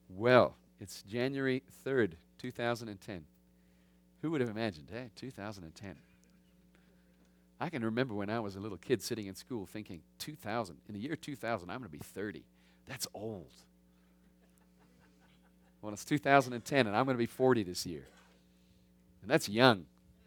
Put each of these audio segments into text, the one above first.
Well, it's January 3rd, 2010. Who would have imagined, hey, 2010? I can remember when I was a little kid sitting in school thinking, 2000, in the year 2000, I'm going to be 30. That's old. Well, it's 2010, and I'm going to be 40 this year. And that's young.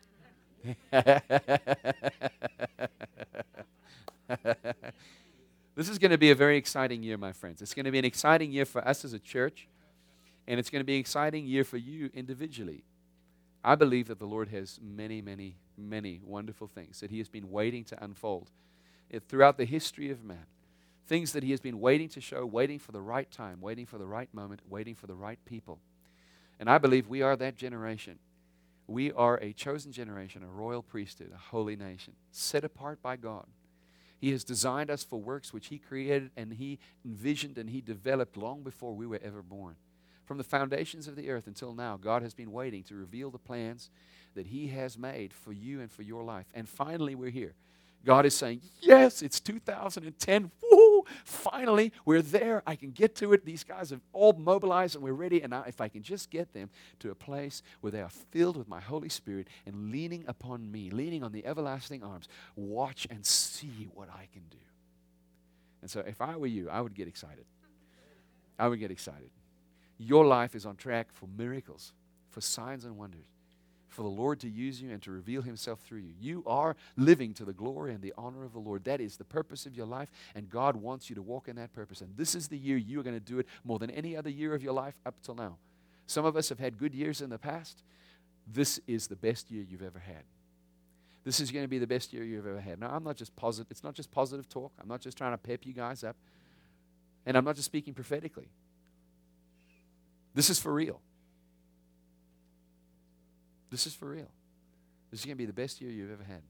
This is going to be a very exciting year, my friends. It's going to be an exciting year for us as a church, and it's going to be an exciting year for you individually. I believe that the Lord has many, many, many wonderful things that He has been waiting to unfold throughout the history of man. Things that He has been waiting to show, waiting for the right time, waiting for the right moment, waiting for the right people. And I believe we are that generation. We are a chosen generation, a royal priesthood, a holy nation, set apart by God. He has designed us for works which He created and He envisioned and He developed long before we were ever born. From the foundations of the earth until now, God has been waiting to reveal the plans that He has made for you and for your life. And finally, we're here. God is saying, yes, it's 2010. Woo! Finally, we're there. I can get to it. These guys have all mobilized and we're ready. And if I can just get them to a place where they are filled with my Holy Spirit and leaning upon me, leaning on the everlasting arms, watch and see what I can do. And so if I were you, I would get excited. I would get excited. Your life is on track for miracles, for signs and wonders, for the Lord to use you and to reveal Himself through you. You are living to the glory and the honor of the Lord. That is the purpose of your life, and God wants you to walk in that purpose. And this is the year you're going to do it more than any other year of your life up till now. Some of us have had good years in the past. This is the best year you've ever had. This is going to be the best year you've ever had. Now, I'm not just positive. It's not just positive talk. I'm not just trying to pep you guys up. And I'm not just speaking prophetically. This is for real. This is for real. This is going to be the best year you've ever had.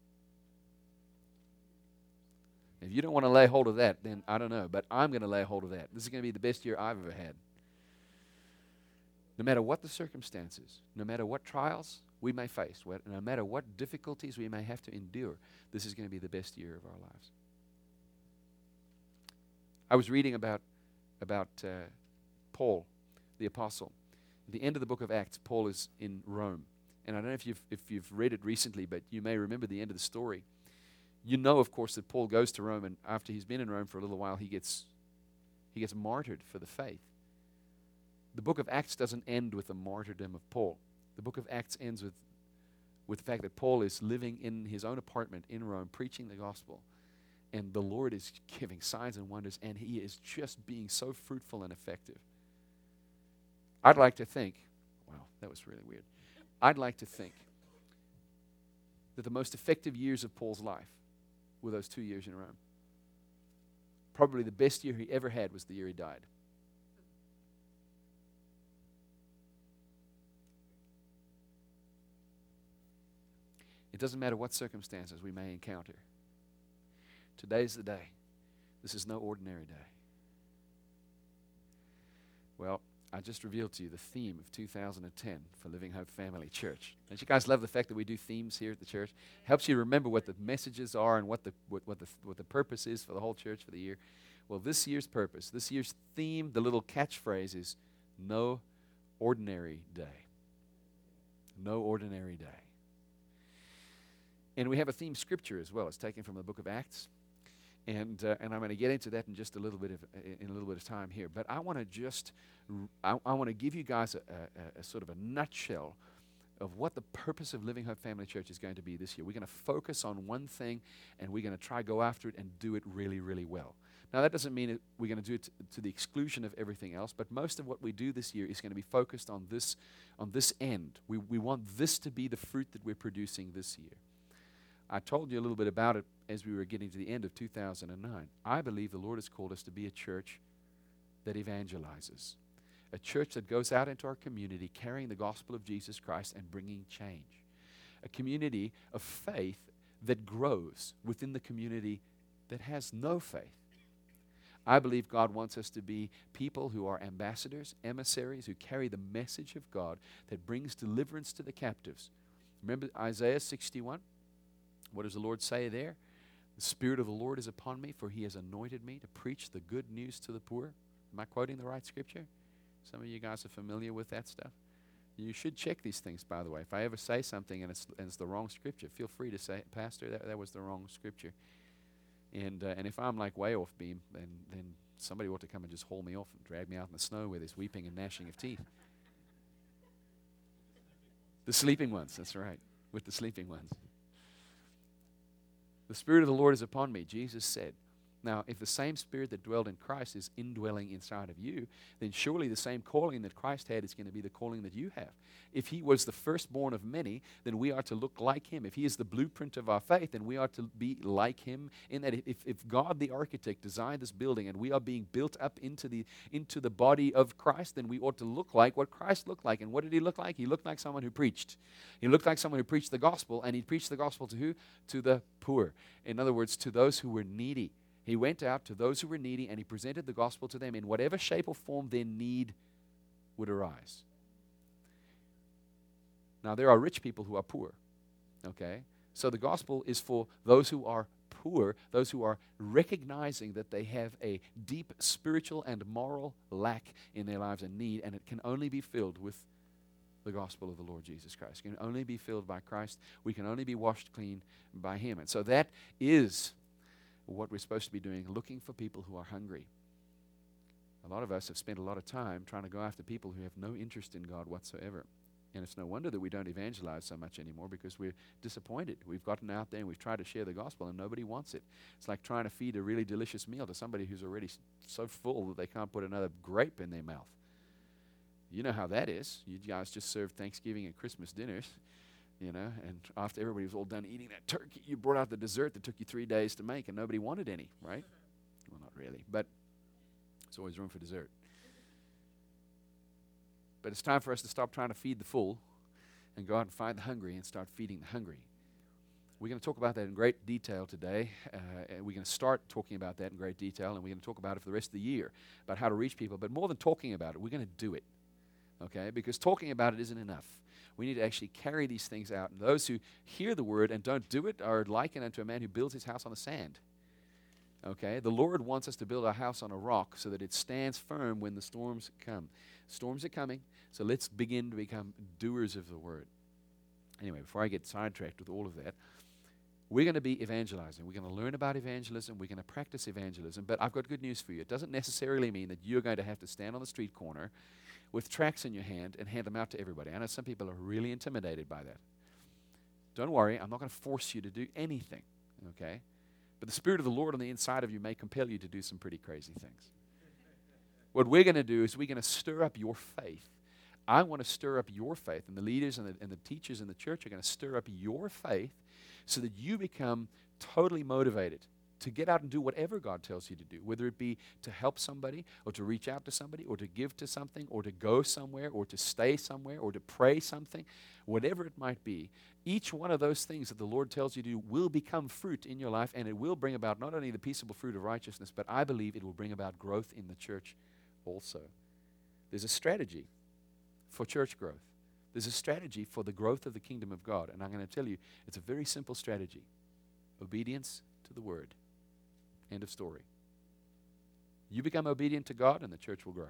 If you don't want to lay hold of that, then I don't know. But I'm going to lay hold of that. This is going to be the best year I've ever had. No matter what the circumstances, no matter what trials we may face, no matter what difficulties we may have to endure, this is going to be the best year of our lives. I was reading about Paul, the apostle. At the end of the book of Acts, Paul is in Rome. And I don't know if you've read it recently, but you may remember the end of the story. You know, of course, that Paul goes to Rome, and after he's been in Rome for a little while, he gets martyred for the faith. The book of Acts doesn't end with the martyrdom of Paul. The book of Acts ends with the fact that Paul is living in his own apartment in Rome, preaching the gospel. And the Lord is giving signs and wonders, and he is just being so fruitful and effective. I'd like to think, wow, that was really weird. I'd like to think that the most effective years of Paul's life were those 2 years in Rome. Probably the best year he ever had was the year he died. It doesn't matter what circumstances we may encounter. Today's the day. This is no ordinary day. Well, I just revealed to you the theme of 2010 for Living Hope Family Church. Don't you guys love the fact that we do themes here at the church? Helps you remember what the messages are and what the purpose is for the whole church for the year. Well, this year's purpose, this year's theme, the little catchphrase is no ordinary day. No ordinary day. And we have a theme scripture as well. It's taken from the book of Acts. And I'm going to get into that in just a little bit of time here. But I want to give you guys a sort of a nutshell of what the purpose of Living Hope Family Church is going to be this year. We're going to focus on one thing, and we're going to try go after it and do it really, really well. Now, that doesn't mean we're going to do it to the exclusion of everything else, but most of what we do this year is going to be focused on this end. We want this to be the fruit that we're producing this year. I told you a little bit about it as we were getting to the end of 2009. I believe the Lord has called us to be a church that evangelizes, a church that goes out into our community carrying the gospel of Jesus Christ and bringing change, a community of faith that grows within the community that has no faith. I believe God wants us to be people who are ambassadors, emissaries, who carry the message of God that brings deliverance to the captives. Remember Isaiah 61? What does the Lord say there? The Spirit of the Lord is upon me, for He has anointed me to preach the good news to the poor. Am I quoting the right scripture? Some of you guys are familiar with that stuff. You should check these things, by the way. If I ever say something and it's the wrong scripture, feel free to say, Pastor, that was the wrong scripture. And if I'm like way off beam, then somebody ought to come and just haul me off and drag me out in the snow where there's weeping and gnashing of teeth. The sleeping ones, that's right, with the sleeping ones. The Spirit of the Lord is upon me, Jesus said. Now, if the same Spirit that dwelled in Christ is indwelling inside of you, then surely the same calling that Christ had is going to be the calling that you have. If he was the firstborn of many, then we are to look like him. If he is the blueprint of our faith, then we are to be like him in that if God the architect designed this building and we are being built up into the body of Christ, then we ought to look like what Christ looked like. And what did he look like? He looked like someone who preached. He looked like someone who preached the gospel, and he preached the gospel to who? To the poor. In other words, to those who were needy. He went out to those who were needy, and he presented the gospel to them in whatever shape or form their need would arise. Now, there are rich people who are poor, okay? So the gospel is for those who are poor, those who are recognizing that they have a deep spiritual and moral lack in their lives and need, and it can only be filled with the gospel of the Lord Jesus Christ. It can only be filled by Christ. We can only be washed clean by him. And so that is what we're supposed to be doing, looking for people who are hungry. A lot of us have spent a lot of time trying to go after people who have no interest in God whatsoever. And it's no wonder that we don't evangelize so much anymore, because we're disappointed. We've gotten out there and we've tried to share the gospel and nobody wants it. It's like trying to feed a really delicious meal to somebody who's already so full that they can't put another grape in their mouth. You know how that is. You guys just served Thanksgiving and Christmas dinners. And after everybody was all done eating that turkey, you brought out the dessert that took you 3 days to make, and nobody wanted any, right? Well, not really, but there's always room for dessert. But it's time for us to stop trying to feed the full and go out and find the hungry and start feeding the hungry. We're going to talk about that in great detail today. And we're going to start talking about that in great detail, and we're going to talk about it for the rest of the year, about how to reach people. But more than talking about it, we're going to do it, okay? Because talking about it isn't enough. We need to actually carry these things out. And those who hear the word and don't do it are likened unto a man who builds his house on the sand. Okay? The Lord wants us to build our house on a rock so that it stands firm when the storms come. Storms are coming, so let's begin to become doers of the word. Anyway, before I get sidetracked with all of that, we're going to be evangelizing. We're going to learn about evangelism. We're going to practice evangelism. But I've got good news for you. It doesn't necessarily mean that you're going to have to stand on the street corner with tracts in your hand and hand them out to everybody. I know some people are really intimidated by that. Don't worry, I'm not going to force you to do anything, okay? But the Spirit of the Lord on the inside of you may compel you to do some pretty crazy things. What we're going to do is we're going to stir up your faith. I want to stir up your faith, and the leaders and the teachers in the church are going to stir up your faith so that you become totally motivated to get out and do whatever God tells you to do, whether it be to help somebody or to reach out to somebody or to give to something or to go somewhere or to stay somewhere or to pray something, whatever it might be. Each one of those things that the Lord tells you to do will become fruit in your life, and it will bring about not only the peaceable fruit of righteousness, but I believe it will bring about growth in the church also. There's a strategy for church growth. There's a strategy for the growth of the kingdom of God, and I'm going to tell you, it's a very simple strategy. Obedience to the word. End of story. You become obedient to God and the church will grow.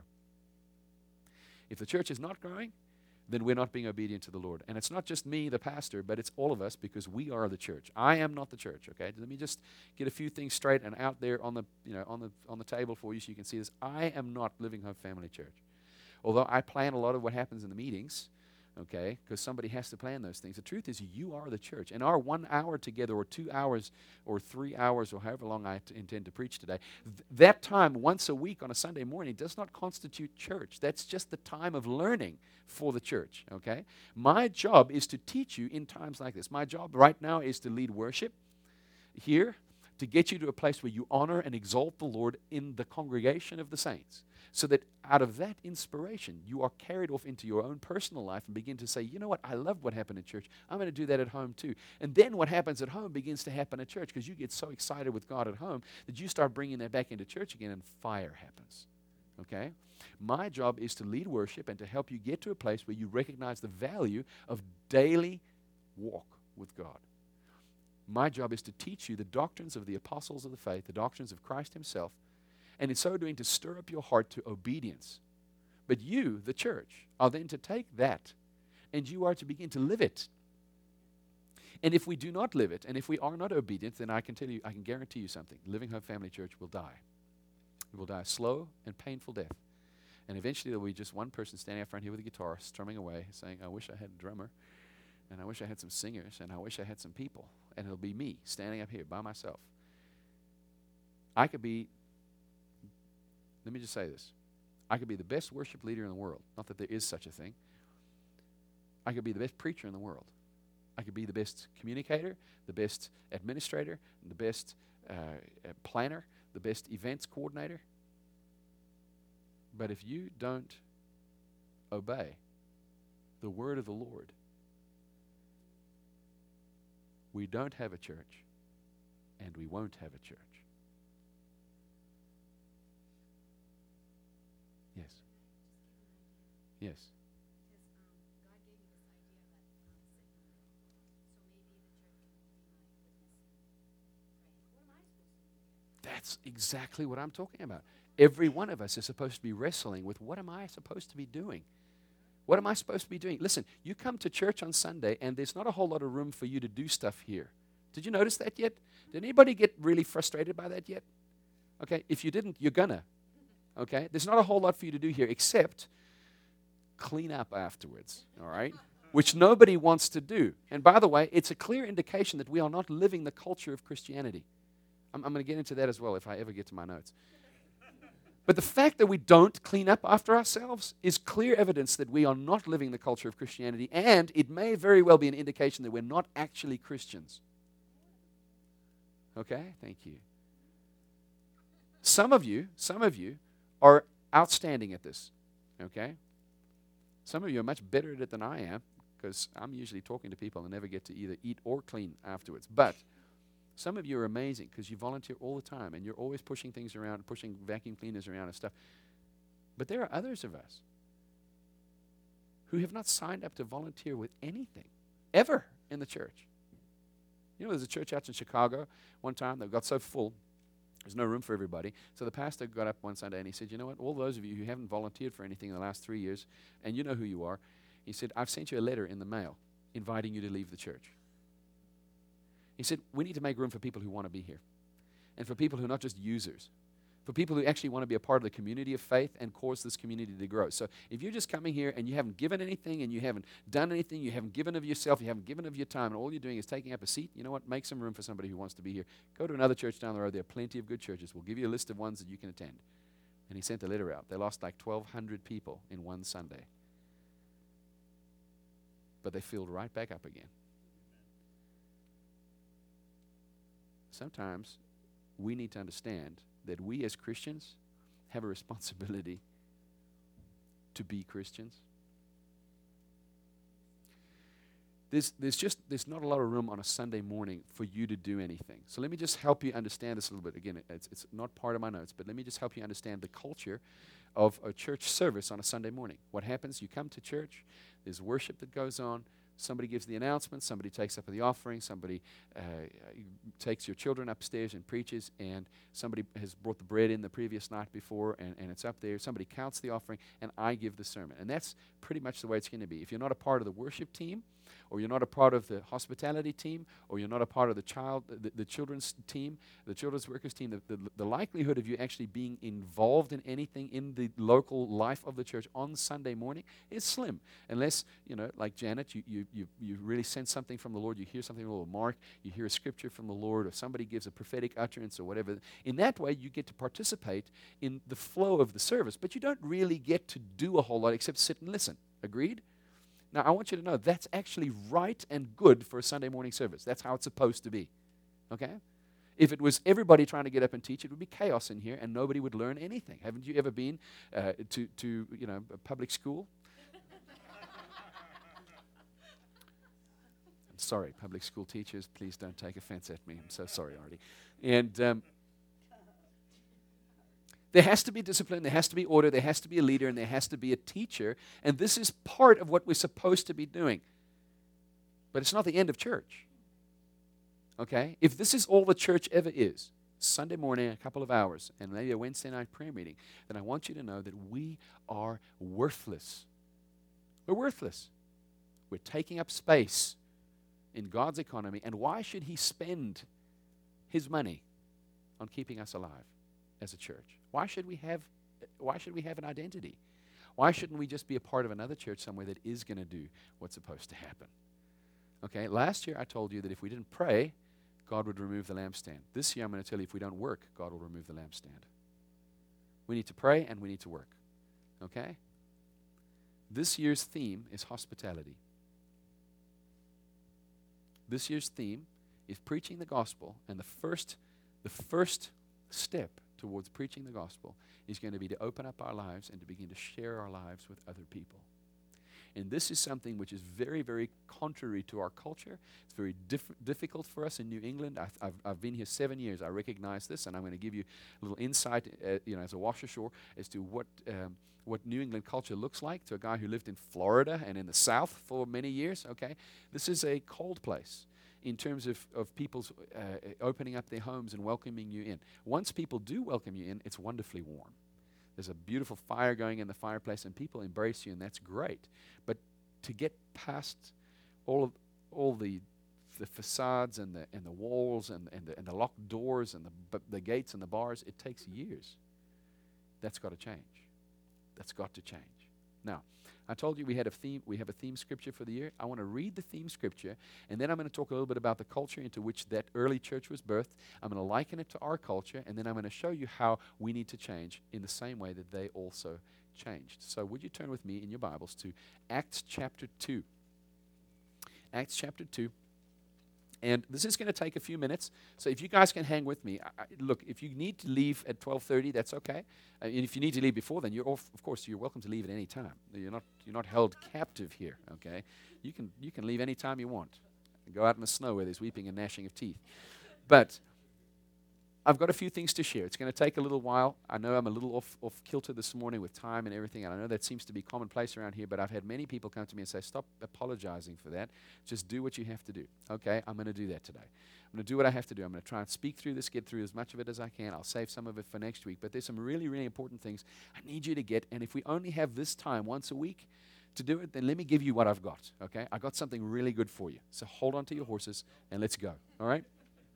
If the church is not growing, then we're not being obedient to the Lord. And it's not just me, the pastor, but it's all of us, because we are the church. I am not the church, okay? Let me just get a few things straight and out there on the table for you so you can see this. I am not Living Hope Family Church. Although I plan a lot of what happens in the meetings, okay, because somebody has to plan those things. The truth is you are the church. And our 1 hour together or 2 hours or 3 hours or however long I intend to preach today, that time once a week on a Sunday morning does not constitute church. That's just the time of learning for the church, okay? My job is to teach you in times like this. My job right now is to lead worship here, to get you to a place where you honor and exalt the Lord in the congregation of the saints, so that out of that inspiration, you are carried off into your own personal life and begin to say, you know what, I love what happened in church. I'm going to do that at home too. And then what happens at home begins to happen at church, because you get so excited with God at home that you start bringing that back into church again, and fire happens. Okay? My job is to lead worship and to help you get to a place where you recognize the value of daily walk with God. My job is to teach you the doctrines of the apostles of the faith, the doctrines of Christ himself, and in so doing to stir up your heart to obedience. But you, the church, are then to take that and you are to begin to live it. And if we do not live it, and if we are not obedient, then I can tell you, I can guarantee you something. Living Hope Family Church will die. It will die a slow and painful death. And eventually there will be just one person standing up front here with a guitar, strumming away, saying, I wish I had a drummer, and I wish I had some singers, and I wish I had some people. And it'll be me standing up here by myself. I could be, let me just say this. I could be the best worship leader in the world. Not that there is such a thing. I could be the best preacher in the world. I could be the best communicator, the best administrator, the best planner, the best events coordinator. But if you don't obey the word of the Lord, we don't have a church, and we won't have a church. Yes. Yes. That's exactly what I'm talking about. Every one of us is supposed to be wrestling with, what am I supposed to be doing? What am I supposed to be doing? Listen, you come to church on Sunday, and there's not a whole lot of room for you to do stuff here. Did you notice that yet? Did anybody get really frustrated by that yet? Okay, if you didn't, you're gonna. Okay, there's not a whole lot for you to do here except clean up afterwards, all right? Which nobody wants to do. And by the way, it's a clear indication that we are not living the culture of Christianity. I'm going to get into that as well if I ever get to my notes. But the fact that we don't clean up after ourselves is clear evidence that we are not living the culture of Christianity, and it may very well be an indication that we're not actually Christians. Okay? Thank you. Some of you are outstanding at this. Okay? Some of you are much better at it than I am, because I'm usually talking to people and never get to either eat or clean afterwards. But some of you are amazing because you volunteer all the time and you're always pushing things around, pushing vacuum cleaners around and stuff. But there are others of us who have not signed up to volunteer with anything ever in the church. You know, there's a church out in Chicago one time that got so full, there's no room for everybody. So the pastor got up one Sunday and he said, you know what, all those of you who haven't volunteered for anything in the last 3 years, and you know who you are, he said, I've sent you a letter in the mail inviting you to leave the church. He said, we need to make room for people who want to be here, and for people who are not just users, for people who actually want to be a part of the community of faith and cause this community to grow. So if you're just coming here and you haven't given anything and you haven't done anything, you haven't given of yourself, you haven't given of your time, and all you're doing is taking up a seat, you know what, make some room for somebody who wants to be here. Go to another church down the road. There are plenty of good churches. We'll give you a list of ones that you can attend. And he sent a letter out. They lost like 1,200 people in one Sunday. But they filled right back up again. Sometimes we need to understand that we as Christians have a responsibility to be Christians. There's not a lot of room on a Sunday morning for you to do anything. So let me just help you understand this a little bit. Again, it's not part of my notes, but let me just help you understand the culture of a church service on a Sunday morning. What happens? You come to church, there's worship that goes on, somebody gives the announcement, somebody takes up the offering, somebody takes your children upstairs and preaches, and somebody has brought the bread in the previous night before, and it's up there. Somebody counts the offering, and I give the sermon. And that's pretty much the way it's going to be. If you're not a part of the worship team, or you're not a part of the hospitality team, or you're not a part of the children's team, the children's workers team, the likelihood of you actually being involved in anything in the local life of the church on Sunday morning is slim. Unless, like Janet, you really sense something from the Lord, you hear something from the Lord. Mark, you hear a scripture from the Lord, or somebody gives a prophetic utterance or whatever. In that way, you get to participate in the flow of the service, but you don't really get to do a whole lot except sit and listen. Agreed? Now, I want you to know that's actually right and good for a Sunday morning service. That's how it's supposed to be. Okay? If it was everybody trying to get up and teach, it would be chaos in here and nobody would learn anything. Haven't you ever been to a public school? I'm sorry, public school teachers, please don't take offense at me. I'm so sorry, Artie. And there has to be discipline, there has to be order, there has to be a leader, and there has to be a teacher. And this is part of what we're supposed to be doing. But it's not the end of church. Okay? If this is all the church ever is, Sunday morning, a couple of hours, and maybe a Wednesday night prayer meeting, then I want you to know that we are worthless. We're worthless. We're taking up space in God's economy. And why should He spend His money on keeping us alive as a church? Why should we have an identity? Why shouldn't we just be a part of another church somewhere that is going to do what's supposed to happen? Okay, last year I told you that if we didn't pray, God would remove the lampstand. This year I'm going to tell you if we don't work, God will remove the lampstand. We need to pray and we need to work. Okay? This year's theme is hospitality. This year's theme is preaching the gospel, and the first step towards preaching the gospel is going to be to open up our lives and to begin to share our lives with other people. And this is something which is very, very contrary to our culture. It's very difficult for us in New England. I've been here 7 years. I recognize this, and I'm going to give you a little insight, as a washer shore, as to what New England culture looks like to a guy who lived in Florida and in the South for many years. Okay, this is a cold place in terms of people's opening up their homes and welcoming you in. Once people do welcome you in, it's wonderfully warm. There's a beautiful fire going in the fireplace, and people embrace you, and that's great. But to get past all the facades and the walls and the locked doors and the gates and the bars, it takes years. That's got to change. That's got to change. Now, I told you we have a theme scripture for the year. I want to read the theme scripture, and then I'm going to talk a little bit about the culture into which that early church was birthed. I'm going to liken it to our culture, and then I'm going to show you how we need to change in the same way that they also changed. So would you turn with me in your Bibles to Acts chapter 2. Acts chapter 2. And this is going to take a few minutes, so if you guys can hang with me. Look, if you need to leave at 12:30, that's okay. And if you need to leave before then, of course, you're welcome to leave at any time. You're not held captive here, okay? You can leave any time you want. Go out in the snow where there's weeping and gnashing of teeth. But I've got a few things to share. It's going to take a little while. I know I'm a little off kilter this morning with time and everything, and I know that seems to be commonplace around here, but I've had many people come to me and say, stop apologizing for that. Just do what you have to do. Okay, I'm going to do that today. I'm going to do what I have to do. I'm going to try and speak through this, get through as much of it as I can. I'll save some of it for next week, but there's some really, really important things I need you to get, and if we only have this time once a week to do it, then let me give you what I've got, okay? I got something really good for you. So hold on to your horses, and let's go, all right?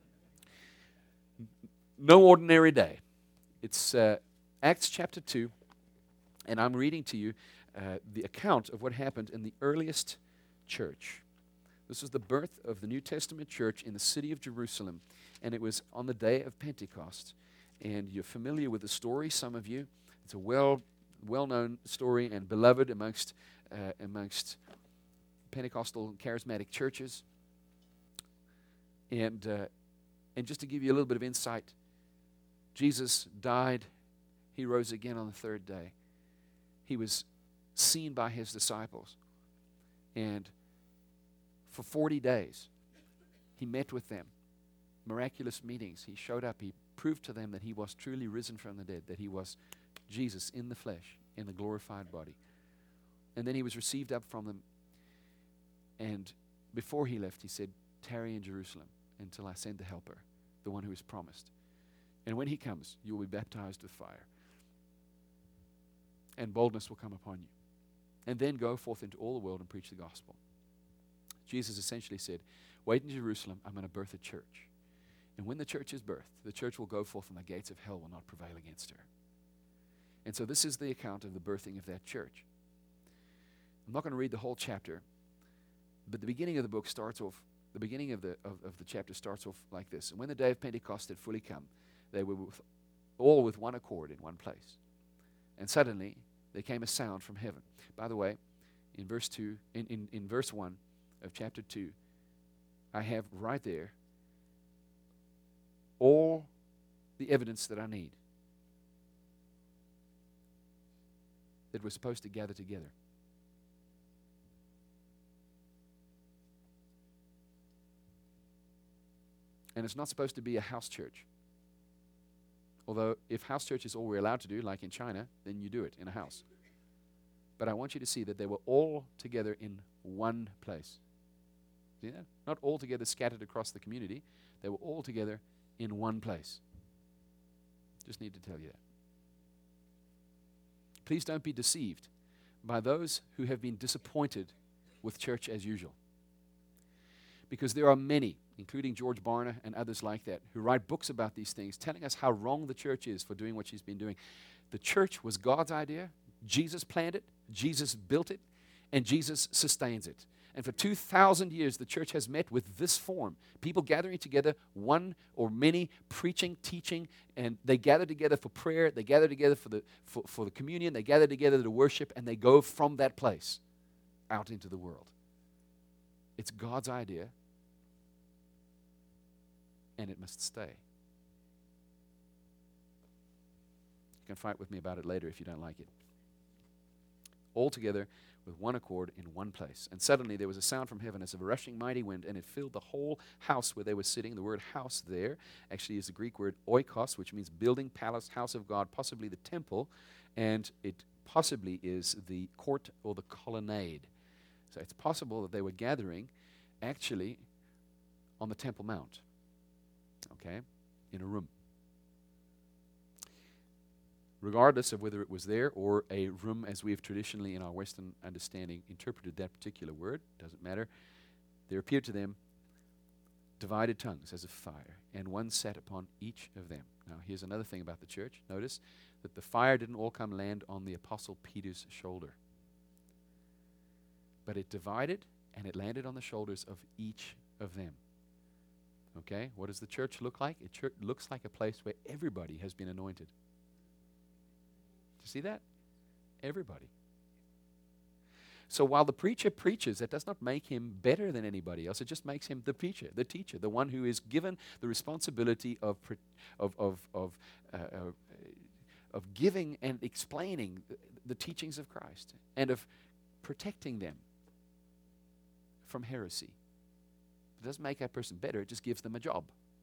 No ordinary day. It's Acts chapter 2, and I'm reading to you the account of what happened in the earliest church. This was the birth of the New Testament church in the city of Jerusalem, and it was on the day of Pentecost. And you're familiar with the story, some of you. It's a well-known story and beloved amongst Pentecostal charismatic churches. And just to give you a little bit of insight, Jesus died. He rose again on the third day. He was seen by His disciples. And for 40 days, He met with them. Miraculous meetings. He showed up. He proved to them that He was truly risen from the dead, that He was Jesus in the flesh, in the glorified body. And then He was received up from them. And before He left, He said, tarry in Jerusalem until I send the Helper, the one who is promised. And when He comes, you will be baptized with fire. And boldness will come upon you. And then go forth into all the world and preach the gospel. Jesus essentially said, wait in Jerusalem, I'm going to birth a church. And when the church is birthed, the church will go forth and the gates of hell will not prevail against her. And so this is the account of the birthing of that church. I'm not going to read the whole chapter, but the beginning of the book starts off, the beginning of the chapter starts off like this. And when the day of Pentecost had fully come, they were all with one accord in one place. And suddenly there came a sound from heaven. By the way, in verse 2, in verse 1 of chapter 2, I have right there all the evidence that I need that we're supposed to gather together. And it's not supposed to be a house church. Although if house church is all we're allowed to do, like in China, then you do it in a house. But I want you to see that they were all together in one place. See that? Not all together scattered across the community. They were all together in one place. Just need to tell you that. Please don't be deceived by those who have been disappointed with church as usual. Because there are many, including George Barna and others like that, who write books about these things, telling us how wrong the church is for doing what she's been doing. The church was God's idea. Jesus planned it. Jesus built it. And Jesus sustains it. And for 2,000 years, the church has met with this form. People gathering together, one or many, preaching, teaching, and they gather together for prayer. They gather together for the communion. They gather together to worship, and they go from that place out into the world. It's God's idea, and it must stay. You can fight with me about it later if you don't like it. All together with one accord in one place. And suddenly there was a sound from heaven as of a rushing mighty wind, and it filled the whole house where they were sitting. The word house there actually is the Greek word oikos, which means building, palace, house of God, possibly the temple, and it possibly is the court or the colonnade. So it's possible that they were gathering actually on the Temple Mount, okay, in a room. Regardless of whether it was there or a room as we have traditionally in our Western understanding interpreted that particular word, doesn't matter. There appeared to them divided tongues as of fire, and one sat upon each of them. Now here's another thing about the church. Notice that the fire didn't all come land on the Apostle Peter's shoulder. But it divided and it landed on the shoulders of each of them. Okay, what does the church look like? It looks like a place where everybody has been anointed. See that? Everybody. So while the preacher preaches, that does not make him better than anybody else. It just makes him the preacher, the teacher, the one who is given the responsibility of giving and explaining the teachings of Christ and of protecting them from heresy. It doesn't make that person better. It just gives them a job.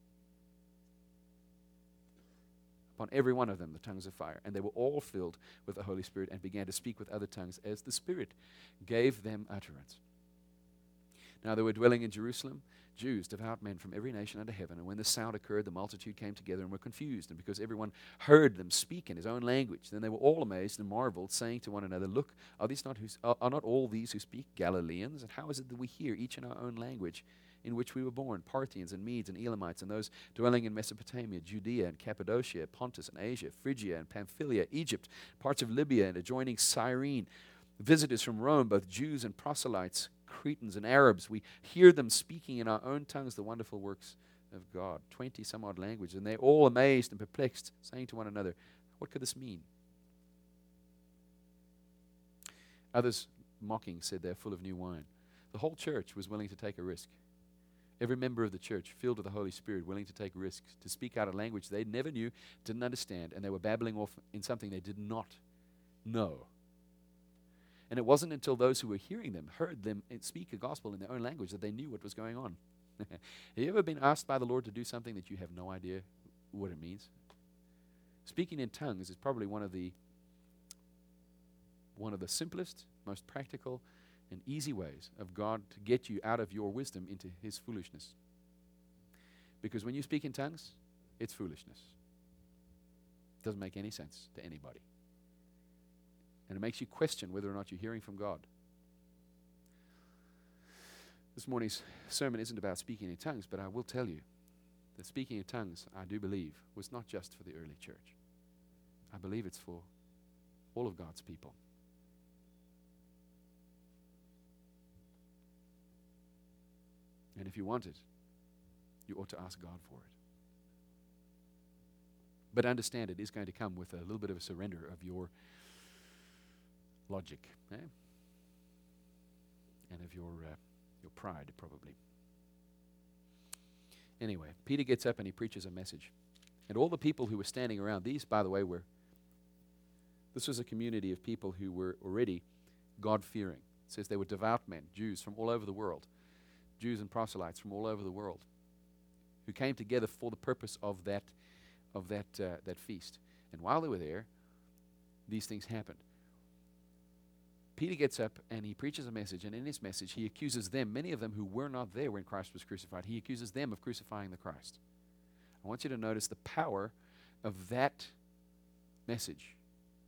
Upon every one of them the tongues of fire, and they were all filled with the Holy Spirit and began to speak with other tongues as the Spirit gave them utterance. Now there were dwelling in Jerusalem Jews, devout men from every nation under heaven, and when the sound occurred, the multitude came together and were confused, and because everyone heard them speak in his own language, then they were all amazed and marveled, saying to one another, "Look, are not all these who speak Galileans? And how is it that we hear each in our own language in which we were born, Parthians and Medes and Elamites, and those dwelling in Mesopotamia, Judea and Cappadocia, Pontus and Asia, Phrygia and Pamphylia, Egypt, parts of Libya and adjoining Cyrene, visitors from Rome, both Jews and proselytes, Cretans and Arabs. We hear them speaking in our own tongues the wonderful works of God." 20 some odd languages, and they're all amazed and perplexed, saying to one another, "What could this mean?" Others, mocking, said they're full of new wine. The whole church was willing to take a risk. Every member of the church, filled with the Holy Spirit, willing to take risks, to speak out a language they never knew, didn't understand, and they were babbling off in something they did not know. And it wasn't until those who were hearing them heard them speak a gospel in their own language that they knew what was going on. Have you ever been asked by the Lord to do something that you have no idea what it means? Speaking in tongues is probably one of the simplest, most practical, and easy ways of God to get you out of your wisdom into His foolishness. Because when you speak in tongues, it's foolishness. It doesn't make any sense to anybody. And it makes you question whether or not you're hearing from God. This morning's sermon isn't about speaking in tongues, but I will tell you that speaking in tongues, I do believe, was not just for the early church. I believe it's for all of God's people. And if you want it, you ought to ask God for it. But understand it is going to come with a little bit of a surrender of your logic, and of your pride, probably. Anyway, Peter gets up and he preaches a message. And all the people who were standing around, these, by the way, this was a community of people who were already God-fearing. It says they were devout men, Jews from all over the world. Jews and proselytes from all over the world who came together for the purpose of that feast. And while they were there, these things happened. Peter gets up and he preaches a message, and in his message he accuses them, many of them who were not there when Christ was crucified, he accuses them of crucifying the Christ. I want you to notice the power of that message.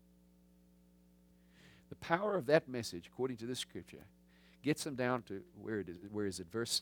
The power of that message, according to this scripture, gets them down to where is it? Verse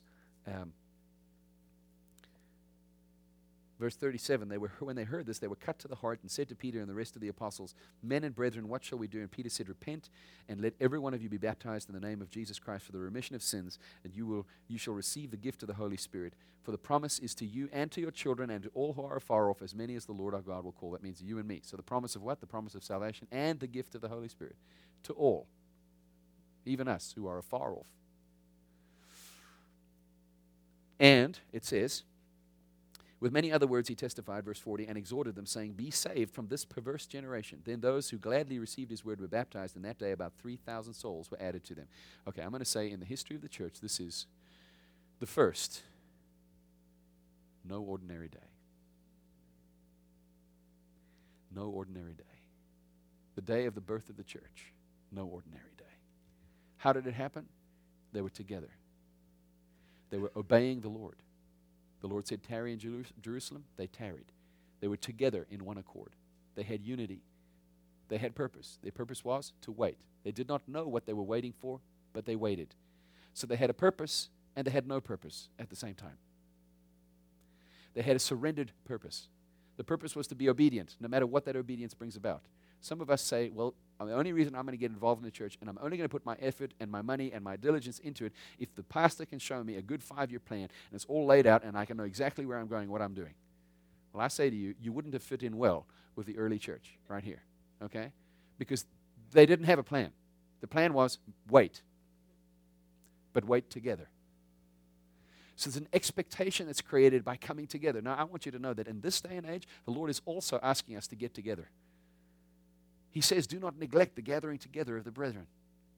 37, when they heard this, they were cut to the heart and said to Peter and the rest of the apostles, "Men and brethren, what shall we do?" And Peter said, "Repent, and let every one of you be baptized in the name of Jesus Christ for the remission of sins, and you shall receive the gift of the Holy Spirit. For the promise is to you and to your children and to all who are afar off, as many as the Lord our God will call." That means you and me. So the promise of what? The promise of salvation and the gift of the Holy Spirit. To all, even us who are afar off. And it says, with many other words he testified, verse 40, and exhorted them, saying, "Be saved from this perverse generation." Then those who gladly received his word were baptized, and that day about 3,000 souls were added to them. Okay, I'm going to say in the history of the church, this is the first no ordinary day. No ordinary day. The day of the birth of the church. No ordinary day. How did it happen? They were together. They were obeying the Lord. The Lord said, "Tarry in Jerusalem." They tarried. They were together in one accord. They had unity. They had purpose. Their purpose was to wait. They did not know what they were waiting for, but they waited. So they had a purpose and they had no purpose at the same time. They had a surrendered purpose. The purpose was to be obedient, no matter what that obedience brings about. Some of us say, well, the only reason I'm going to get involved in the church, and I'm only going to put my effort and my money and my diligence into it, if the pastor can show me a good 5-year plan, and it's all laid out, and I can know exactly where I'm going, what I'm doing. Well, I say to you, you wouldn't have fit in well with the early church right here, okay? Because they didn't have a plan. The plan was wait, but wait together. So there's an expectation that's created by coming together. Now, I want you to know that in this day and age, the Lord is also asking us to get together. He says, "Do not neglect the gathering together of the brethren."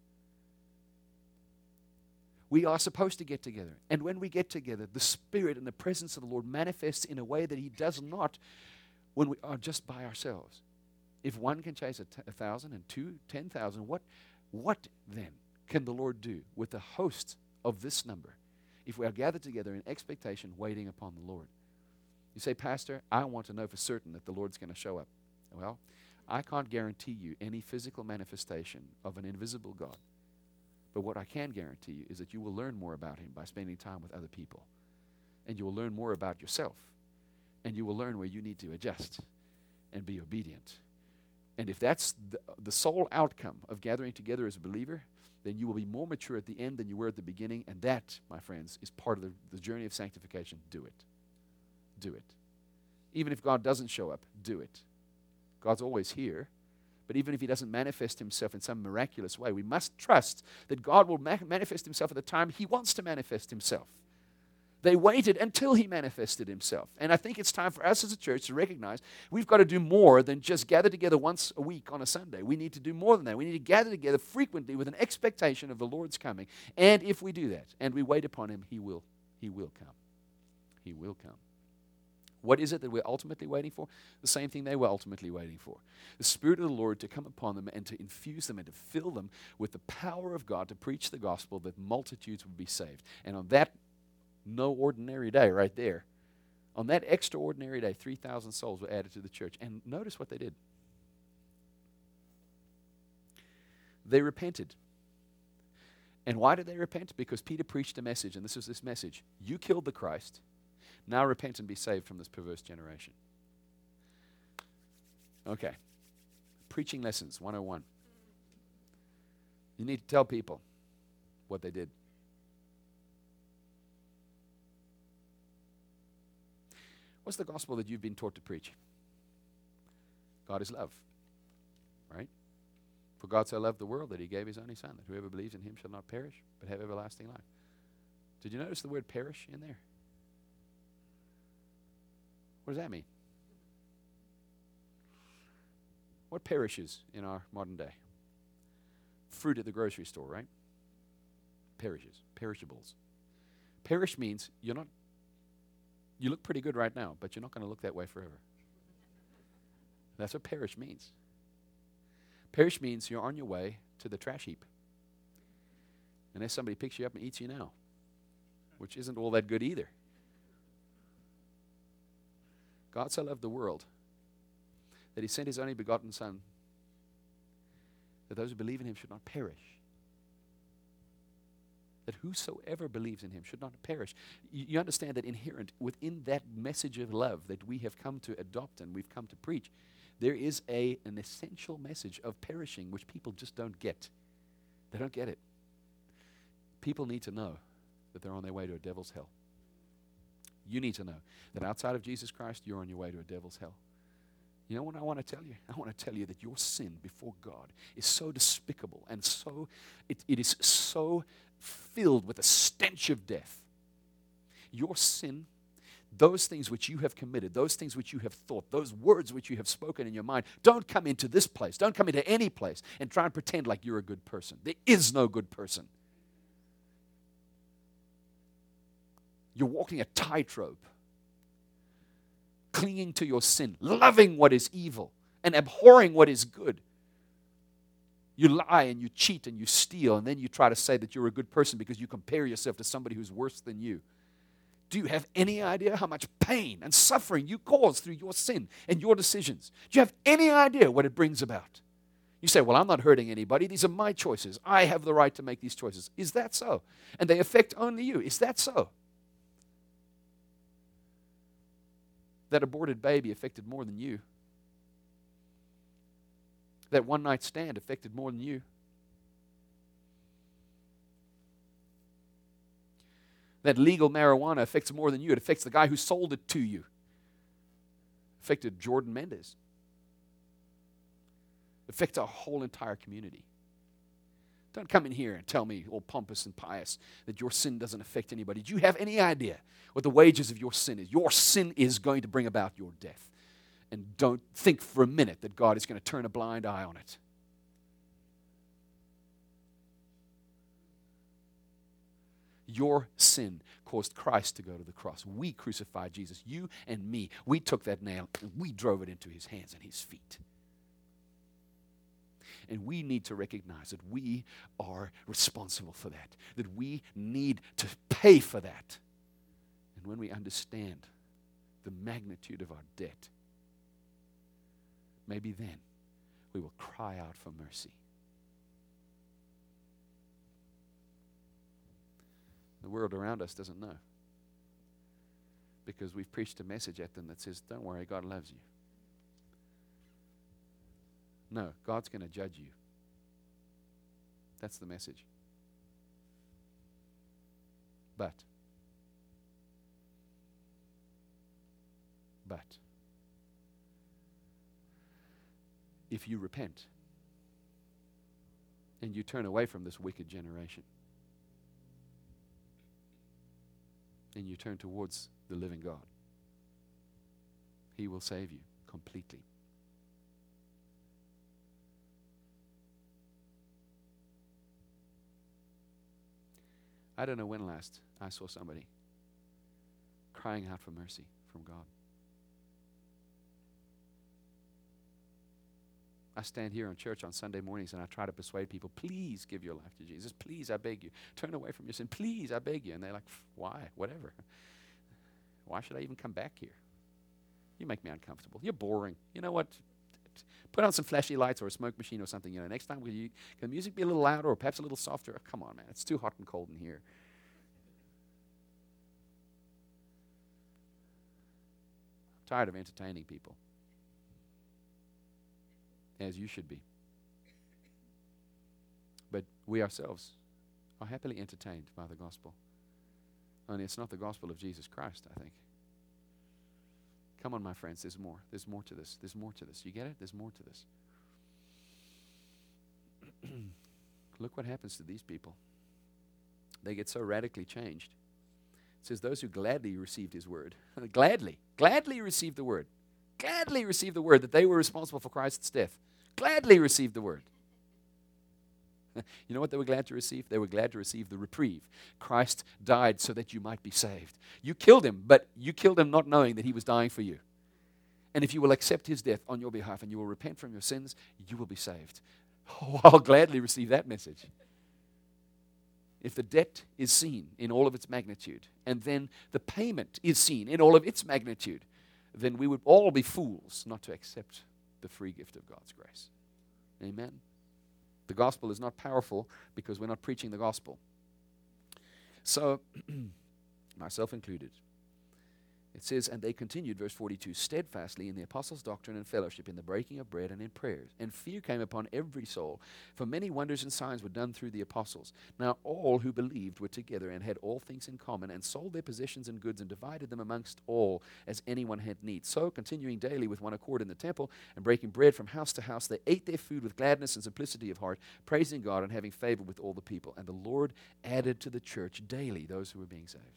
We are supposed to get together. And when we get together, the Spirit and the presence of the Lord manifests in a way that He does not when we are just by ourselves. If one can chase 1,000 and two, 10,000, what then can the Lord do with the host of this number if we are gathered together in expectation, waiting upon the Lord? You say, "Pastor, I want to know for certain that the Lord's going to show up." Well, I can't guarantee you any physical manifestation of an invisible God. But what I can guarantee you is that you will learn more about Him by spending time with other people. And you will learn more about yourself. And you will learn where you need to adjust and be obedient. And if that's the sole outcome of gathering together as a believer, then you will be more mature at the end than you were at the beginning. And that, my friends, is part of the journey of sanctification. Do it. Do it. Even if God doesn't show up, do it. God's always here. But even if He doesn't manifest Himself in some miraculous way, we must trust that God will manifest Himself at the time He wants to manifest Himself. They waited until He manifested Himself. And I think it's time for us as a church to recognize we've got to do more than just gather together once a week on a Sunday. We need to do more than that. We need to gather together frequently with an expectation of the Lord's coming. And if we do that and we wait upon Him, He will come. He will come. What is it that we're ultimately waiting for? The same thing they were ultimately waiting for. The Spirit of the Lord to come upon them and to infuse them and to fill them with the power of God to preach the gospel that multitudes would be saved. And on that no ordinary day right there, on that extraordinary day, 3,000 souls were added to the church. And notice what they did. They repented. And why did they repent? Because Peter preached a message, and this was this message. You killed the Christ. Now repent and be saved from this perverse generation. Okay. Preaching lessons 101. You need to tell people what they did. What's the gospel that you've been taught to preach? God is love. Right? For God so loved the world that He gave His only Son, that whoever believes in Him shall not perish, but have everlasting life. Did you notice the word perish in there? What does that mean? What perishes in our modern day? Fruit at the grocery store, right? Perishes, perishables. Perish means you look pretty good right now, but you're not going to look that way forever. That's what perish means. Perish means you're on your way to the trash heap. Unless somebody picks you up and eats you now, which isn't all that good either. God so loved the world that he sent his only begotten Son, that those who believe in him should not perish. That whosoever believes in him should not perish. You understand that inherent within that message of love that we have come to adopt and we've come to preach, there is an essential message of perishing which people just don't get. They don't get it. People need to know that they're on their way to a devil's hell. You need to know that outside of Jesus Christ, you're on your way to a devil's hell. You know what I want to tell you? I want to tell you that your sin before God is so despicable and so, it is so filled with a stench of death. Your sin, those things which you have committed, those things which you have thought, those words which you have spoken in your mind, don't come into this place. Don't come into any place and try and pretend like you're a good person. There is no good person. You're walking a tightrope, clinging to your sin, loving what is evil, and abhorring what is good. You lie and you cheat and you steal, and then you try to say that you're a good person because you compare yourself to somebody who's worse than you. Do you have any idea how much pain and suffering you cause through your sin and your decisions? Do you have any idea what it brings about? You say, well, I'm not hurting anybody. These are my choices. I have the right to make these choices. Is that so? And they affect only you. Is that so? That aborted baby affected more than you. That one-night stand affected more than you. That legal marijuana affects more than you. It affects the guy who sold it to you. Affected Jordan Mendes. Affects our whole entire community. Don't come in here and tell me, all pompous and pious, that your sin doesn't affect anybody. Do you have any idea what the wages of your sin is? Your sin is going to bring about your death. And don't think for a minute that God is going to turn a blind eye on it. Your sin caused Christ to go to the cross. We crucified Jesus, you and me. We took that nail and we drove it into his hands and his feet. And we need to recognize that we are responsible for that we need to pay for that. And when we understand the magnitude of our debt, maybe then we will cry out for mercy. The world around us doesn't know, because we've preached a message at them that says, don't worry, God loves you. No, God's going to judge you. That's the message. But if you repent and you turn away from this wicked generation and you turn towards the living God, he will save you completely. I don't know when last I saw somebody crying out for mercy from God. I stand here in church on Sunday mornings and I try to persuade people, please give your life to Jesus. Please, I beg you. Turn away from your sin. Please, I beg you. And they're like, why? Whatever. Why should I even come back here? You make me uncomfortable. You're boring. You know what? Put on some flashy lights or a smoke machine or something. Next time, can the music be a little louder or perhaps a little softer? Oh, come on, man. It's too hot and cold in here. I'm tired of entertaining people. As you should be. But we ourselves are happily entertained by the gospel. Only it's not the gospel of Jesus Christ, I think. Come on, my friends, there's more. There's more to this. There's more to this. You get it? There's more to this. Look what happens to these people. They get so radically changed. It says those who gladly received his word. Gladly received the word. Gladly received the word that they were responsible for Christ's death. Gladly received the word. You know what they were glad to receive? They were glad to receive the reprieve. Christ died so that you might be saved. You killed him, but you killed him not knowing that he was dying for you. And if you will accept his death on your behalf and you will repent from your sins, you will be saved. Oh, I'll gladly receive that message. If the debt is seen in all of its magnitude, and then the payment is seen in all of its magnitude, then we would all be fools not to accept the free gift of God's grace. Amen? The gospel is not powerful because we're not preaching the gospel. So, myself included. It says, and they continued, verse 42, steadfastly in the apostles' doctrine and fellowship, in the breaking of bread and in prayers. And fear came upon every soul, for many wonders and signs were done through the apostles. Now all who believed were together and had all things in common, and sold their possessions and goods and divided them amongst all as anyone had need. So, continuing daily with one accord in the temple and breaking bread from house to house, they ate their food with gladness and simplicity of heart, praising God and having favor with all the people. And the Lord added to the church daily those who were being saved.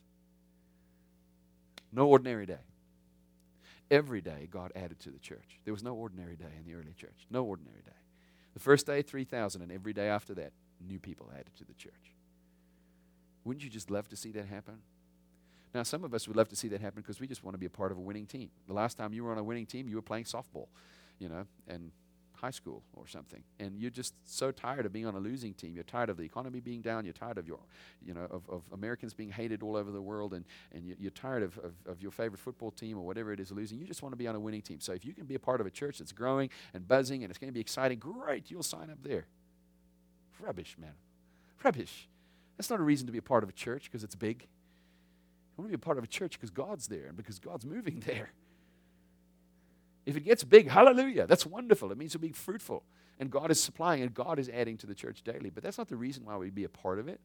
No ordinary day. Every day, God added to the church. There was no ordinary day in the early church. No ordinary day. The first day, 3,000, and every day after that, new people added to the church. Wouldn't you just love to see that happen? Now, some of us would love to see that happen because we just want to be a part of a winning team. The last time you were on a winning team, you were playing softball, and high school or something. And you're just so tired of being on a losing team. You're tired of the economy being down. You're tired of of Americans being hated all over the world. And you're tired of your favorite football team or whatever it is losing. You just want to be on a winning team. So if you can be a part of a church that's growing and buzzing and it's going to be exciting, great, you'll sign up there. Rubbish, man. Rubbish. That's not a reason to be a part of a church because it's big. I want to be a part of a church because God's there and because God's moving there. If it gets big, hallelujah, that's wonderful. It means we're being fruitful. And God is supplying and God is adding to the church daily. But that's not the reason why we be a part of it.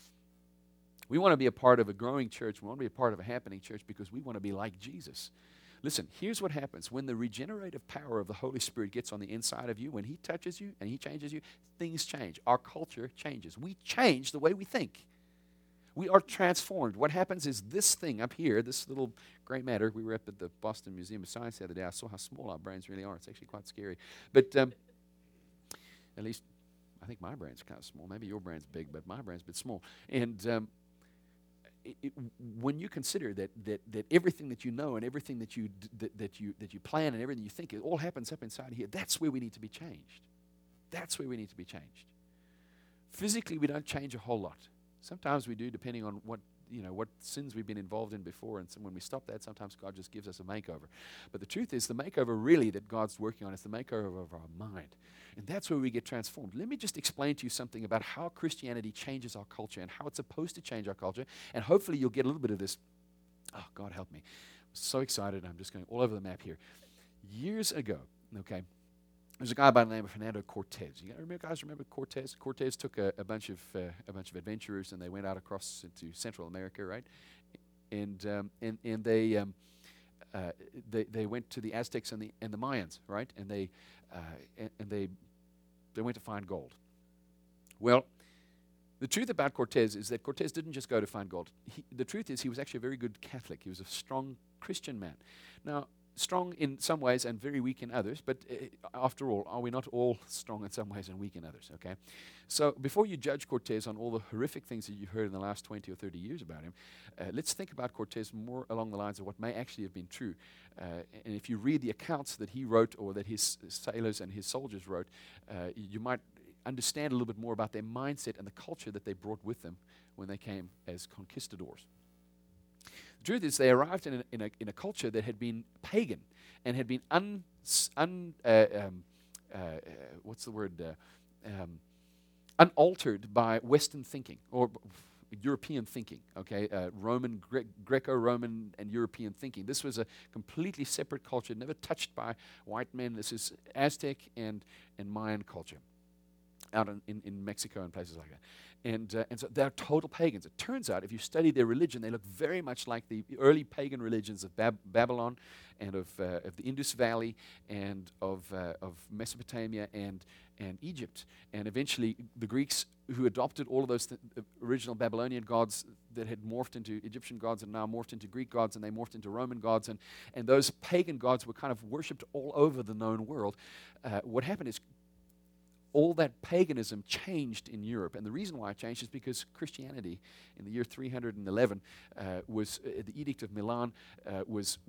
We want to be a part of a growing church. We want to be a part of a happening church because we want to be like Jesus. Listen, here's what happens. When the regenerative power of the Holy Spirit gets on the inside of you, when He touches you and He changes you, things change. Our culture changes. We change the way we think. We are transformed. What happens is this thing up here, this little gray matter. We were up at the Boston Museum of Science the other day. I saw how small our brains really are. It's actually quite scary. But at least I think my brain's kind of small. Maybe your brain's big, but my brain's a bit small. And when you consider that everything that you know and everything that you plan and everything you think, it all happens up inside here. That's where we need to be changed. That's where we need to be changed. Physically, we don't change a whole lot. Sometimes we do, depending on what sins we've been involved in before. And so when we stop that, sometimes God just gives us a makeover. But the truth is, the makeover really that God's working on is the makeover of our mind. And that's where we get transformed. Let me just explain to you something about how Christianity changes our culture and how it's supposed to change our culture. And hopefully you'll get a little bit of this. Oh, God help me. I'm so excited. I'm just going all over the map here. Years ago, okay, there's a guy by the name of Hernando Cortez. You guys remember Cortez? Cortez took a bunch of adventurers and they went out across into Central America, right? And they went to the Aztecs and the Mayans, right? And they went to find gold. Well, the truth about Cortez is that Cortez didn't just go to find gold. The truth is he was actually a very good Catholic. He was a strong Christian man. Now, strong in some ways and very weak in others, but after all, are we not all strong in some ways and weak in others, okay? So before you judge Cortez on all the horrific things that you've heard in the last 20 or 30 years about him, let's think about Cortez more along the lines of what may actually have been true. And if you read the accounts that he wrote or that his sailors and his soldiers wrote, you might understand a little bit more about their mindset and the culture that they brought with them when they came as conquistadors. The truth is, they arrived in a culture that had been pagan and had been unaltered by Western thinking or European thinking. Okay, Roman, Greco-Roman, and European thinking. This was a completely separate culture, never touched by white men. This is Aztec and Mayan culture out in Mexico and places like that. And so they're total pagans. It turns out, if you study their religion, they look very much like the early pagan religions of Babylon and of the Indus Valley and of Mesopotamia and Egypt. And eventually, the Greeks, who adopted all of those original Babylonian gods that had morphed into Egyptian gods and now morphed into Greek gods, and they morphed into Roman gods, and those pagan gods were kind of worshipped all over the known world. What happened is, all that paganism changed in Europe. And the reason why it changed is because Christianity in the year 311 was the Edict of Milan it was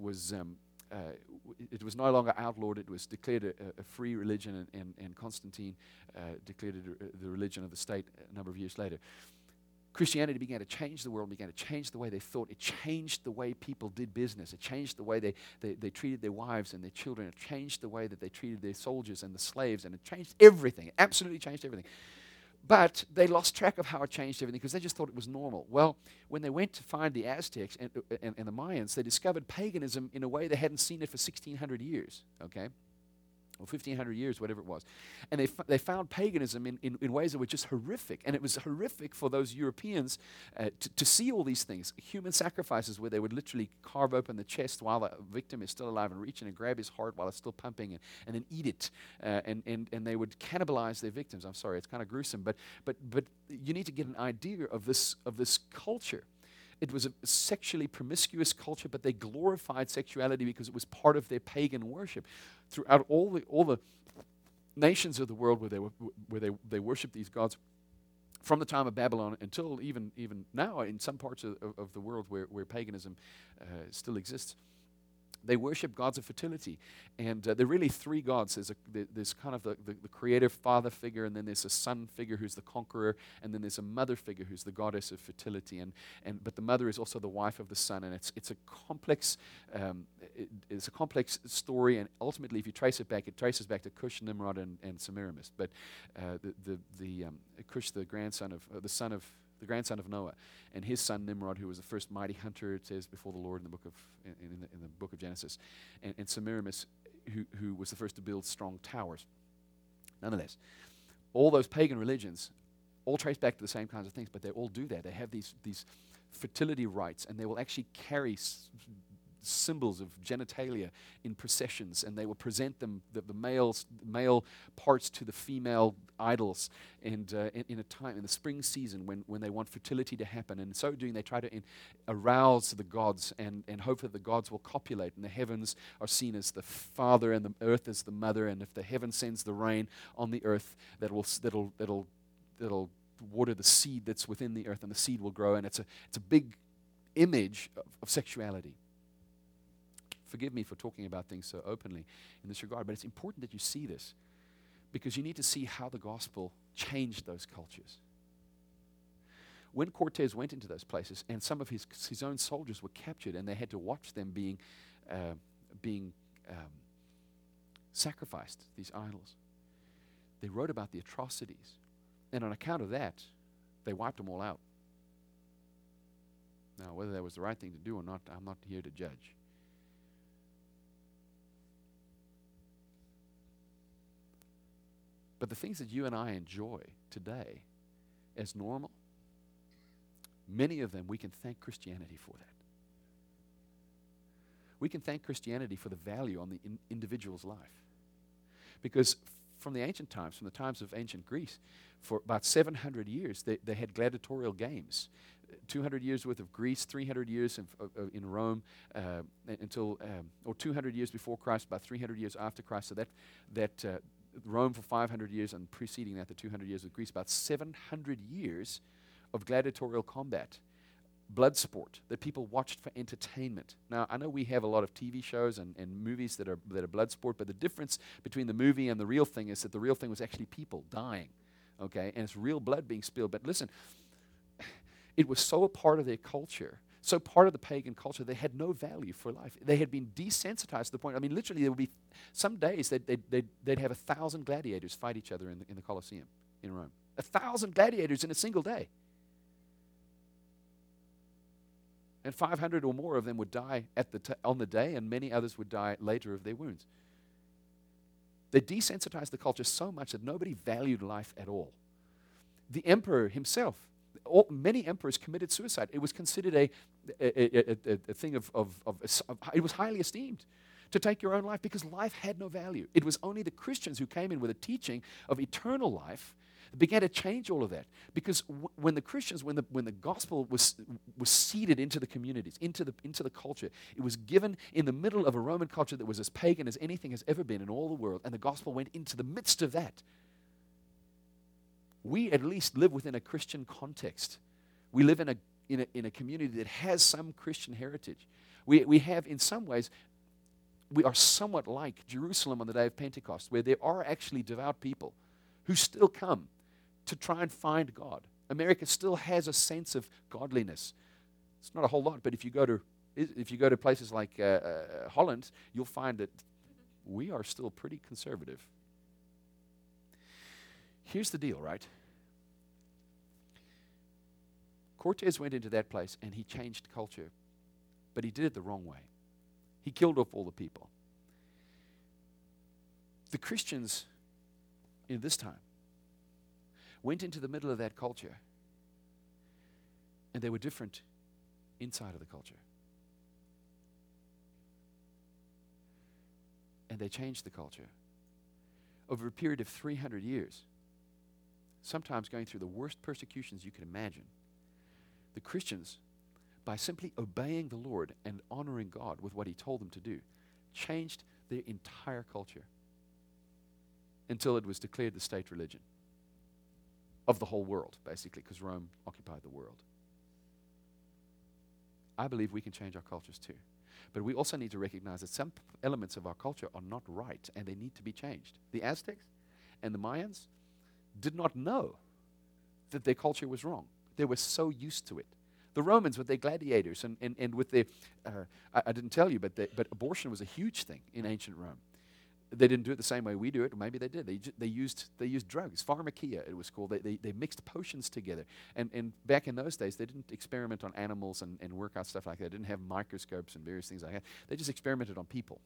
no longer outlawed. It was declared a free religion, and Constantine declared it the religion of the state a number of years later. Christianity began to change the world, began to change the way they thought. It changed the way people did business. It changed the way they treated their wives and their children. It changed the way that they treated their soldiers and the slaves, and it changed everything. It absolutely changed everything. But they lost track of how it changed everything because they just thought it was normal. Well, when they went to find the Aztecs and the Mayans, they discovered paganism in a way they hadn't seen it for 1,600 years, okay? Or 1,500 years, whatever it was. And they found paganism in ways that were just horrific. And it was horrific for those Europeans to see all these things. Human sacrifices where they would literally carve open the chest while the victim is still alive and reach in and grab his heart while it's still pumping and then eat it. And they would cannibalize their victims. I'm sorry, it's kind of gruesome. But you need to get an idea of this culture. It was a sexually promiscuous culture, but they glorified sexuality because it was part of their pagan worship. Throughout all the nations of the world where they worship these gods, from the time of Babylon until even now in some parts of the world where paganism still exists, they worship gods of fertility. And there are really three gods. There's kind of the creative father figure, and then there's a son figure who's the conqueror, and then there's a mother figure who's the goddess of fertility. But the mother is also the wife of the son, and it's a complex story. And ultimately, if you trace it traces back to Cush, Nimrod, and Semiramis. But Cush, the grandson of Noah, and his son Nimrod, who was the first mighty hunter, it says before the Lord in the book of Genesis, and Semiramis, who was the first to build strong towers. Nonetheless, all those pagan religions all trace back to the same kinds of things, but they all do that. They have these fertility rites, and they will actually carry symbols of genitalia in processions, and they will present them, the male parts to the female idols, and in the spring season when they want fertility to happen. And in so doing, they try to arouse the gods and hope that the gods will copulate, and the heavens are seen as the father and the earth as the mother, and if the heaven sends the rain on the earth, that'll water the seed that's within the earth, and the seed will grow. And it's a big image of sexuality. Forgive me for talking about things so openly in this regard, but it's important that you see this because you need to see how the gospel changed those cultures. When Cortez went into those places and some of his own soldiers were captured and they had to watch them being sacrificed, these idols, they wrote about the atrocities. And on account of that, they wiped them all out. Now, whether that was the right thing to do or not, I'm not here to judge. But the things that you and I enjoy today as normal, many of them we can thank Christianity for that. We can thank Christianity for the value on the individual's life. Because from the ancient times, from the times of ancient Greece, for about 700 years, they had gladiatorial games. 200 years worth of Greece, 300 years in Rome, or 200 years before Christ, about 300 years after Christ. So that Rome for 500 years, and preceding that, the 200 years of Greece, about 700 years of gladiatorial combat, blood sport that people watched for entertainment. Now, I know we have a lot of TV shows and movies that are blood sport, but the difference between the movie and the real thing is that the real thing was actually people dying, okay, and it's real blood being spilled. But listen, it was so a part of their culture, so part of the pagan culture, they had no value for life. They had been desensitized to the point, I mean, literally there would be some days they'd have 1,000 gladiators fight each other in the Colosseum in Rome. 1,000 gladiators in a single day. And 500 or more of them would die on the day, and many others would die later of their wounds. They desensitized the culture so much that nobody valued life at all. The emperor himself, many emperors committed suicide. It was considered a thing of it was highly esteemed to take your own life because life had no value. It was only the Christians who came in with a teaching of eternal life that began to change all of that. Because when the gospel was seeded into the communities, into the culture, it was given in the middle of a Roman culture that was as pagan as anything has ever been in all the world, and the gospel went into the midst of that. We at least live within a Christian context. We live in a community that has some Christian heritage. We have, in some ways, we are somewhat like Jerusalem on the day of Pentecost, where there are actually devout people who still come to try and find God. America still has a sense of godliness. It's not a whole lot, but if you go to places like Holland, you'll find that we are still pretty conservative. Here's the deal, right? Cortez went into that place and he changed culture, but he did it the wrong way. He killed off all the people. The Christians in this time went into the middle of that culture, and they were different inside of the culture. And they changed the culture over a period of 300 years, sometimes going through the worst persecutions you can imagine. The Christians, by simply obeying the Lord and honoring God with what He told them to do, changed their entire culture until it was declared the state religion of the whole world, basically, because Rome occupied the world. I believe we can change our cultures too. But we also need to recognize that some elements of our culture are not right and they need to be changed. The Aztecs and the Mayans did not know that their culture was wrong. They were so used to it. The Romans with their gladiators and with their, I didn't tell you, but abortion was a huge thing in ancient Rome. They didn't do it the same way we do it, or maybe they did. They used drugs, pharmakia it was called. They mixed potions together. And back in those days, they didn't experiment on animals and work out stuff like that. They didn't have microscopes and various things like that. They just experimented on people.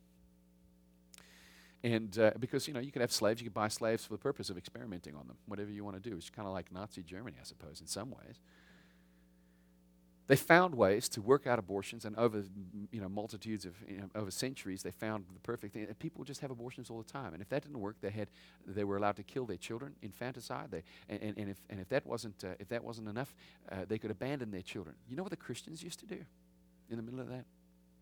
And because, you could have slaves, you could buy slaves for the purpose of experimenting on them, whatever you want to do. It's kind of like Nazi Germany, I suppose, in some ways. They found ways to work out abortions, and over multitudes of over centuries, they found the perfect thing. And people would just have abortions all the time, and if that didn't work, they were allowed to kill their children, infanticide. If that wasn't enough, they could abandon their children. You know what the Christians used to do in the middle of that?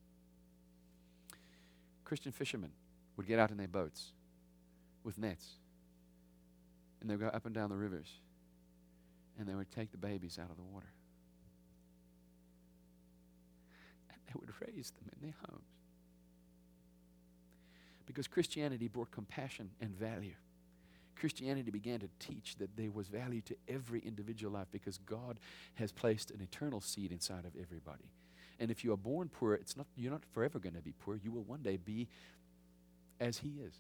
Christian fishermen would get out in their boats with nets, and they would go up and down the rivers, and they would take the babies out of the water. They would raise them in their homes. Because Christianity brought compassion and value. Christianity began to teach that there was value to every individual life because God has placed an eternal seed inside of everybody. And if you are born poor, you're not forever going to be poor. You will one day be as He is.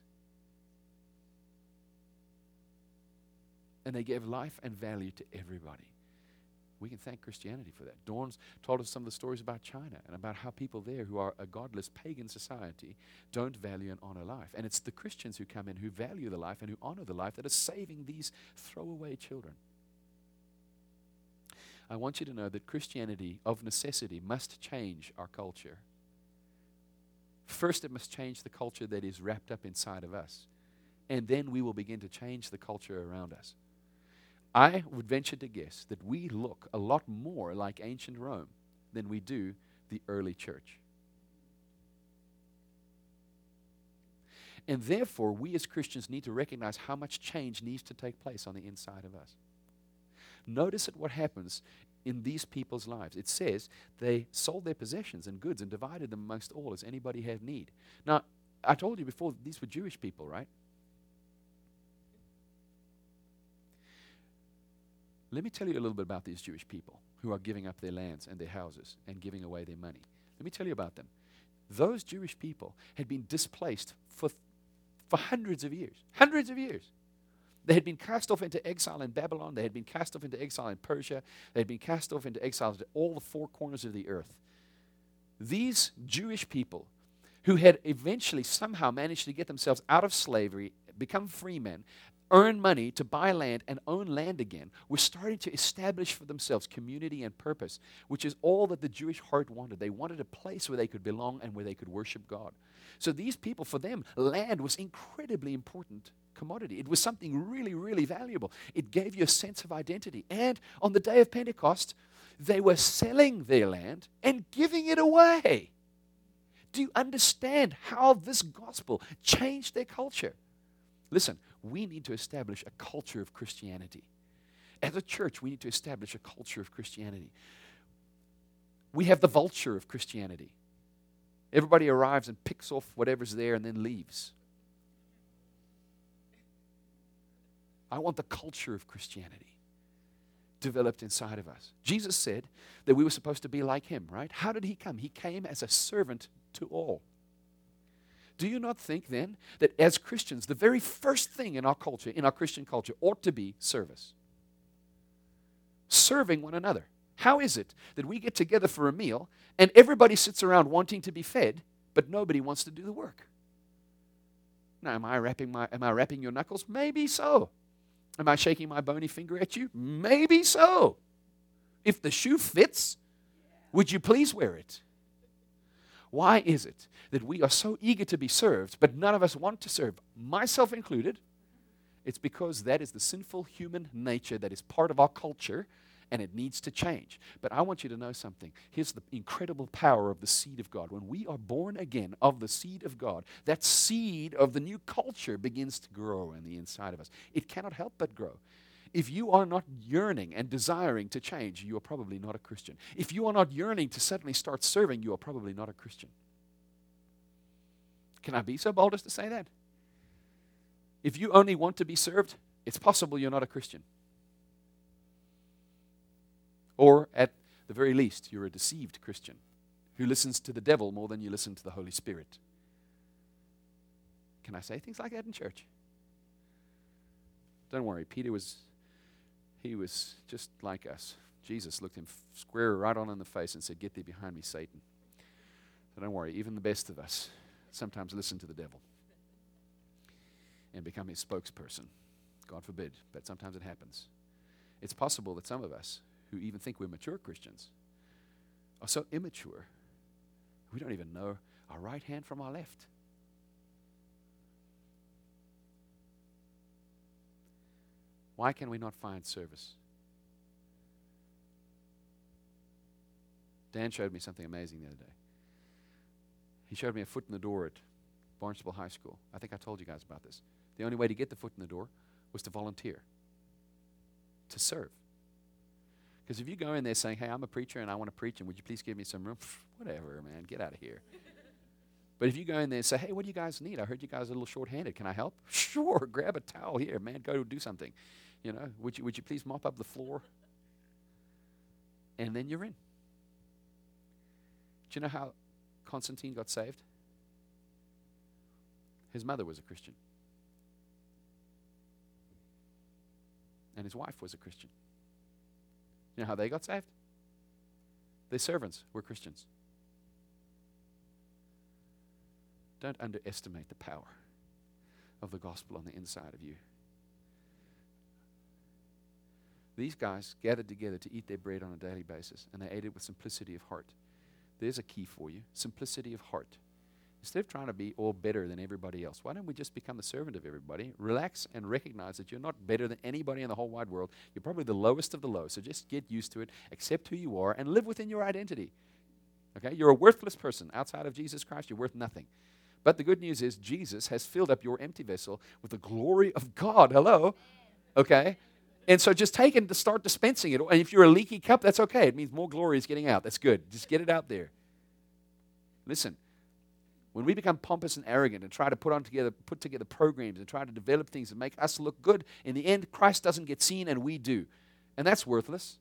And they gave life and value to everybody. We can thank Christianity for that. Dawn's told us some of the stories about China and about how people there who are a godless pagan society don't value and honor life. And it's the Christians who come in who value the life and who honor the life that are saving these throwaway children. I want you to know that Christianity, of necessity, must change our culture. First, it must change the culture that is wrapped up inside of us. And then we will begin to change the culture around us. I would venture to guess that we look a lot more like ancient Rome than we do the early church. And therefore, we as Christians need to recognize how much change needs to take place on the inside of us. Notice at what happens in these people's lives. It says they sold their possessions and goods and divided them amongst all as anybody had need. Now, I told you before, these were Jewish people, right? Let me tell you a little bit about these Jewish people who are giving up their lands and their houses and giving away their money. Let me tell you about them. Those Jewish people had been displaced for hundreds of years. Hundreds of years. They had been cast off into exile in Babylon. They had been cast off into exile in Persia. They had been cast off into exile to all the four corners of the earth. These Jewish people who had eventually somehow managed to get themselves out of slavery, become free men, earn money to buy land and own land again, were starting to establish for themselves community and purpose, which is all that the Jewish heart wanted. They wanted a place where they could belong and where they could worship God. So these people, for them, land was incredibly important commodity. It was something really, really valuable. It gave you a sense of identity. And on the day of Pentecost, they were selling their land and giving it away. Do you understand how this gospel changed their culture? Listen, we need to establish a culture of Christianity. As a church, we need to establish a culture of Christianity. We have the vulture of Christianity. Everybody arrives and picks off whatever's there and then leaves. I want the culture of Christianity. developed inside of us. Jesus said that we were supposed to be like him, right? How did he come? He came as a servant to all. Do you not think then that as Christians, the very first thing in our culture, in our Christian culture, ought to be service? Serving one another. How is it that we get together for a meal and everybody sits around wanting to be fed, but nobody wants to do the work? Now, am I rapping your knuckles? Maybe so. Am I shaking my bony finger at you? Maybe so. If the shoe fits, would you please wear it? Why is it that we are so eager to be served, but none of us want to serve, myself included? It's because that is the sinful human nature that is part of our culture, and it needs to change. But I want you to know something. Here's the incredible power of the seed of God. When we are born again of the seed of God, that seed of the new culture begins to grow in the inside of us. It cannot help but grow. If you are not yearning and desiring to change, you are probably not a Christian. If you are not yearning to suddenly start serving, you are probably not a Christian. Can I be so bold as to say that? If you only want to be served, it's possible you're not a Christian. Or at the very least, you're a deceived Christian who listens to the devil more than you listen to the Holy Spirit. Can I say things like that in church? Don't worry, Peter was just like us. Jesus looked him square right on in the face and said, "Get thee behind me, Satan." So don't worry, even the best of us sometimes listen to the devil and become his spokesperson. God forbid, but sometimes it happens. It's possible that some of us who even think we're mature Christians are so immature, we don't even know our right hand from our left. Why can we not find service? Dan showed me something amazing the other day. He showed me a foot in the door at Barnstable High School. I think I told you guys about this. The only way to get the foot in the door was to volunteer, to serve. Because if you go in there saying, "Hey, I'm a preacher and I want to preach, and would you please give me some room?" Whatever, man, get out of here. But if you go in there and say, "Hey, what do you guys need? I heard you guys are a little short-handed. Can I help?" Sure, grab a towel here, man. Go do something. You know, would you please mop up the floor? And then you're in. Do you know how Constantine got saved? His mother was a Christian. And his wife was a Christian. You know how they got saved? Their servants were Christians. Don't underestimate the power of the gospel on the inside of you. These guys gathered together to eat their bread on a daily basis, and they ate it with simplicity of heart. There's a key for you, simplicity of heart. Instead of trying to be all better than everybody else, why don't we just become the servant of everybody? Relax and recognize that you're not better than anybody in the whole wide world. You're probably the lowest of the low, so just get used to it, accept who you are, and live within your identity. Okay? You're a worthless person. Outside of Jesus Christ, you're worth nothing. But the good news is Jesus has filled up your empty vessel with the glory of God. Hello? Okay? And so just take it to start dispensing it. And if you're a leaky cup, that's okay. It means more glory is getting out. That's good. Just get it out there. Listen. When we become pompous and arrogant and try to put together programs and try to develop things that make us look good, in the end, Christ doesn't get seen and we do. And that's worthless.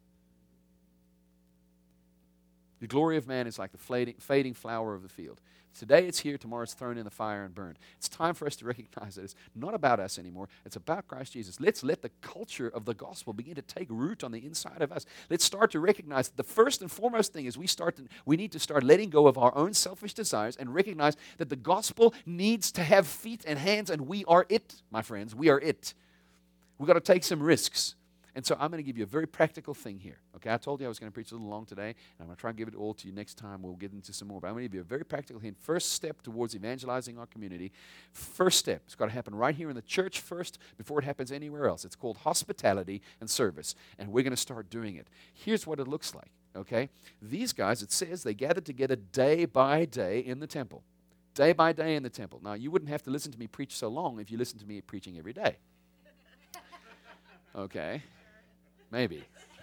The glory of man is like the fading flower of the field. Today it's here, tomorrow it's thrown in the fire and burned. It's time for us to recognize that it's not about us anymore. It's about Christ Jesus. Let's let the culture of the gospel begin to take root on the inside of us. Let's start to recognize that the first and foremost thing is we need to start letting go of our own selfish desires and recognize that the gospel needs to have feet and hands, and we are it, my friends. We are it. We've got to take some risks. And so I'm going to give you a very practical thing here. Okay, I told you I was going to preach a little long today, and I'm going to try and give it all to you next time. We'll get into some more. But I'm going to give you a very practical hint. First step towards evangelizing our community. First step. It's got to happen right here in the church first before it happens anywhere else. It's called hospitality and service, and we're going to start doing it. Here's what it looks like. Okay, these guys, it says they gathered together day by day in the temple. Day by day in the temple. Now, you wouldn't have to listen to me preach so long if you listened to me preaching every day. Okay. Maybe.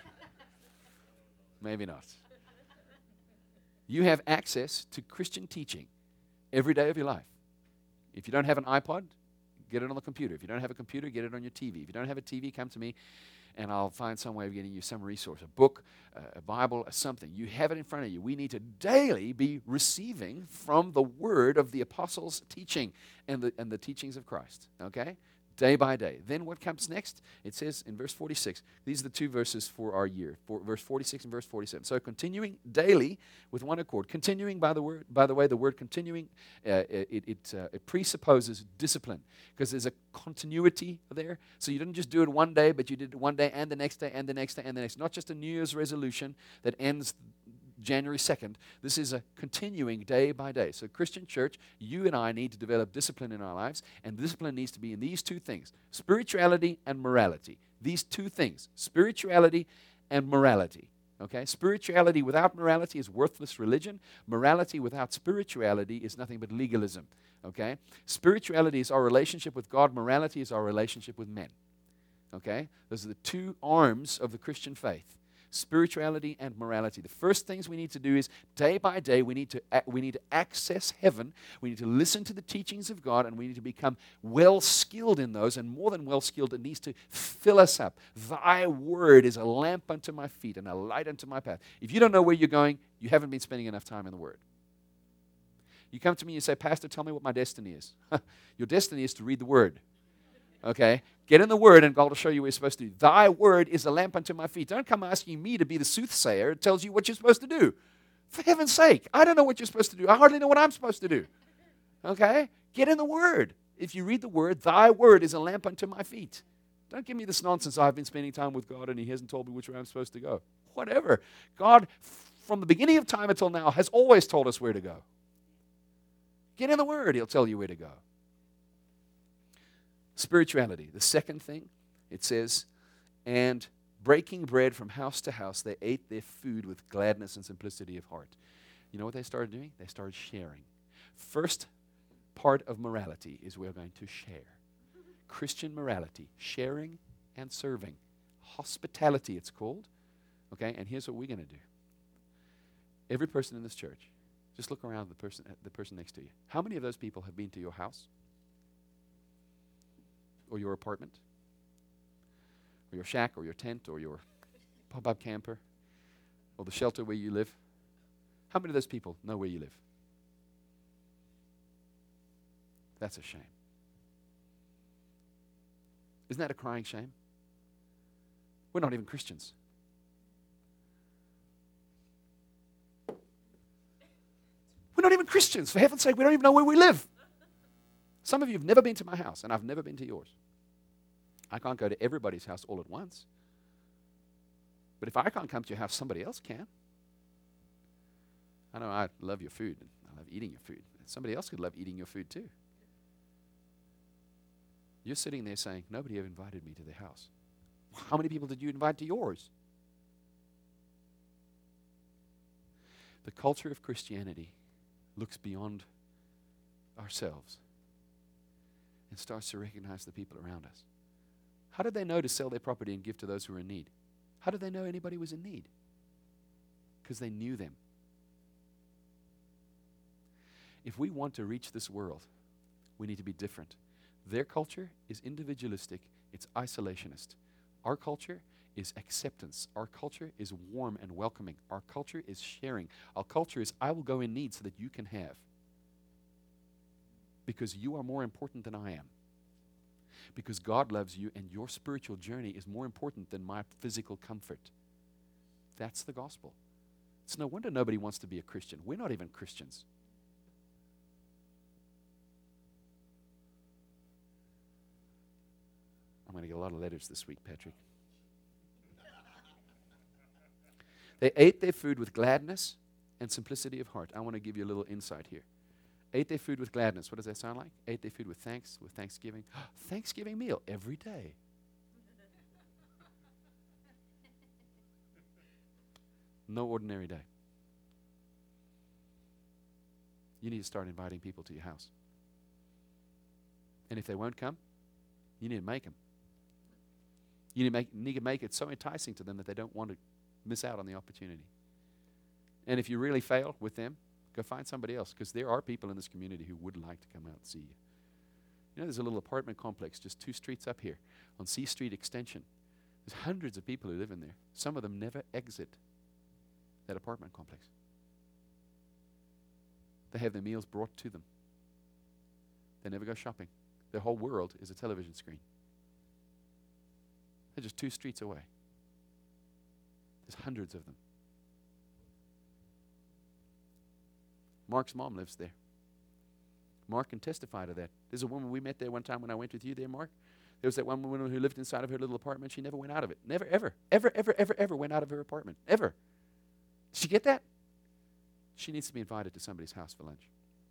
Maybe not. You have access to Christian teaching every day of your life. If you don't have an iPod, get it on the computer. If you don't have a computer, get it on your TV. If you don't have a TV, come to me and I'll find some way of getting you some resource, a book, a Bible, something. You have it in front of you. We need to daily be receiving from the word of the apostles' teaching and the teachings of Christ, okay? Day by day. Then what comes next? It says in verse 46, these are the two verses for our year, verse 46 and verse 47. So continuing daily with one accord. Continuing, by the way, the word continuing, it presupposes discipline because there's a continuity there. So you didn't just do it one day, but you did it one day and the next day and the next day and the next. Not just a New Year's resolution that ends January 2nd. This is a continuing day by day. So Christian church, you and I need to develop discipline in our lives, and discipline needs to be in these two things, spirituality and morality. These two things, spirituality and morality. Okay? Spirituality without morality is worthless religion. Morality without spirituality is nothing but legalism. Okay? Spirituality is our relationship with God. Morality is our relationship with men. Okay? Those are the two arms of the Christian faith. Spirituality and morality. The first things we need to do is day by day we need to access heaven. We need to listen to the teachings of God, and we need to become well skilled in those, and more than well skilled, it needs to fill us up. Thy word is a lamp unto my feet and a light unto my path. If you don't know where you're going, you haven't been spending enough time in the word. You come to me and you say, Pastor, tell me what my destiny is. Your destiny is to read the word. Okay? Get in the Word, and God will show you what you're supposed to do. Thy word is a lamp unto my feet. Don't come asking me to be the soothsayer. It tells you what you're supposed to do. For heaven's sake, I don't know what you're supposed to do. I hardly know what I'm supposed to do. Okay? Get in the Word. If you read the Word, thy word is a lamp unto my feet. Don't give me this nonsense, I've been spending time with God and He hasn't told me which way I'm supposed to go. Whatever. God, from the beginning of time until now, has always told us where to go. Get in the Word. He'll tell you where to go. Spirituality. The second thing, it says, and breaking bread from house to house, they ate their food with gladness and simplicity of heart. You know what they started doing? They started sharing. First part of morality is we're going to share. Christian morality, sharing and serving. Hospitality, it's called. Okay, and here's what we're going to do. Every person in this church, just look around the person next to you. How many of those people have been to your house? Or your apartment, or your shack, or your tent, or your pop-up camper, or the shelter where you live? How many of those people know where you live? That's a shame. Isn't that a crying shame? We're not even Christians. We're not even Christians. For heaven's sake, we don't even know where we live. Some of you have never been to my house, and I've never been to yours. I can't go to everybody's house all at once. But if I can't come to your house, somebody else can. I know I love your food, and I love eating your food. Somebody else could love eating your food too. You're sitting there saying, nobody ever invited me to their house. How many people did you invite to yours? The culture of Christianity looks beyond ourselves and starts to recognize the people around us. How did they know to sell their property and give to those who were in need? How did they know anybody was in need? Because they knew them. If we want to reach this world, we need to be different. Their culture is individualistic. It's isolationist. Our culture is acceptance. Our culture is warm and welcoming. Our culture is sharing. Our culture is, I will go in need so that you can have. Because you are more important than I am. Because God loves you and your spiritual journey is more important than my physical comfort. That's the gospel. It's no wonder nobody wants to be a Christian. We're not even Christians. I'm going to get a lot of letters this week, Patrick. They ate their food with gladness and simplicity of heart. I want to give you a little insight here. Ate their food with gladness. What does that sound like? Ate their food with thanksgiving. Thanksgiving meal every day. No ordinary day. You need to start inviting people to your house. And if they won't come, you need to make them. You need to make it so enticing to them that they don't want to miss out on the opportunity. And if you really fail with them, go find somebody else, because there are people in this community who would like to come out and see you. You know, there's a little apartment complex just 2 streets up here on C Street Extension. There's hundreds of people who live in there. Some of them never exit that apartment complex. They have their meals brought to them. They never go shopping. Their whole world is a television screen. They're just 2 streets away. There's hundreds of them. Mark's mom lives there. Mark can testify to that. There's a woman we met there one time when I went with you there, Mark. There was that one woman who lived inside of her little apartment. She never went out of it. Never, ever went out of her apartment. Ever. Did she get that? She needs to be invited to somebody's house for lunch.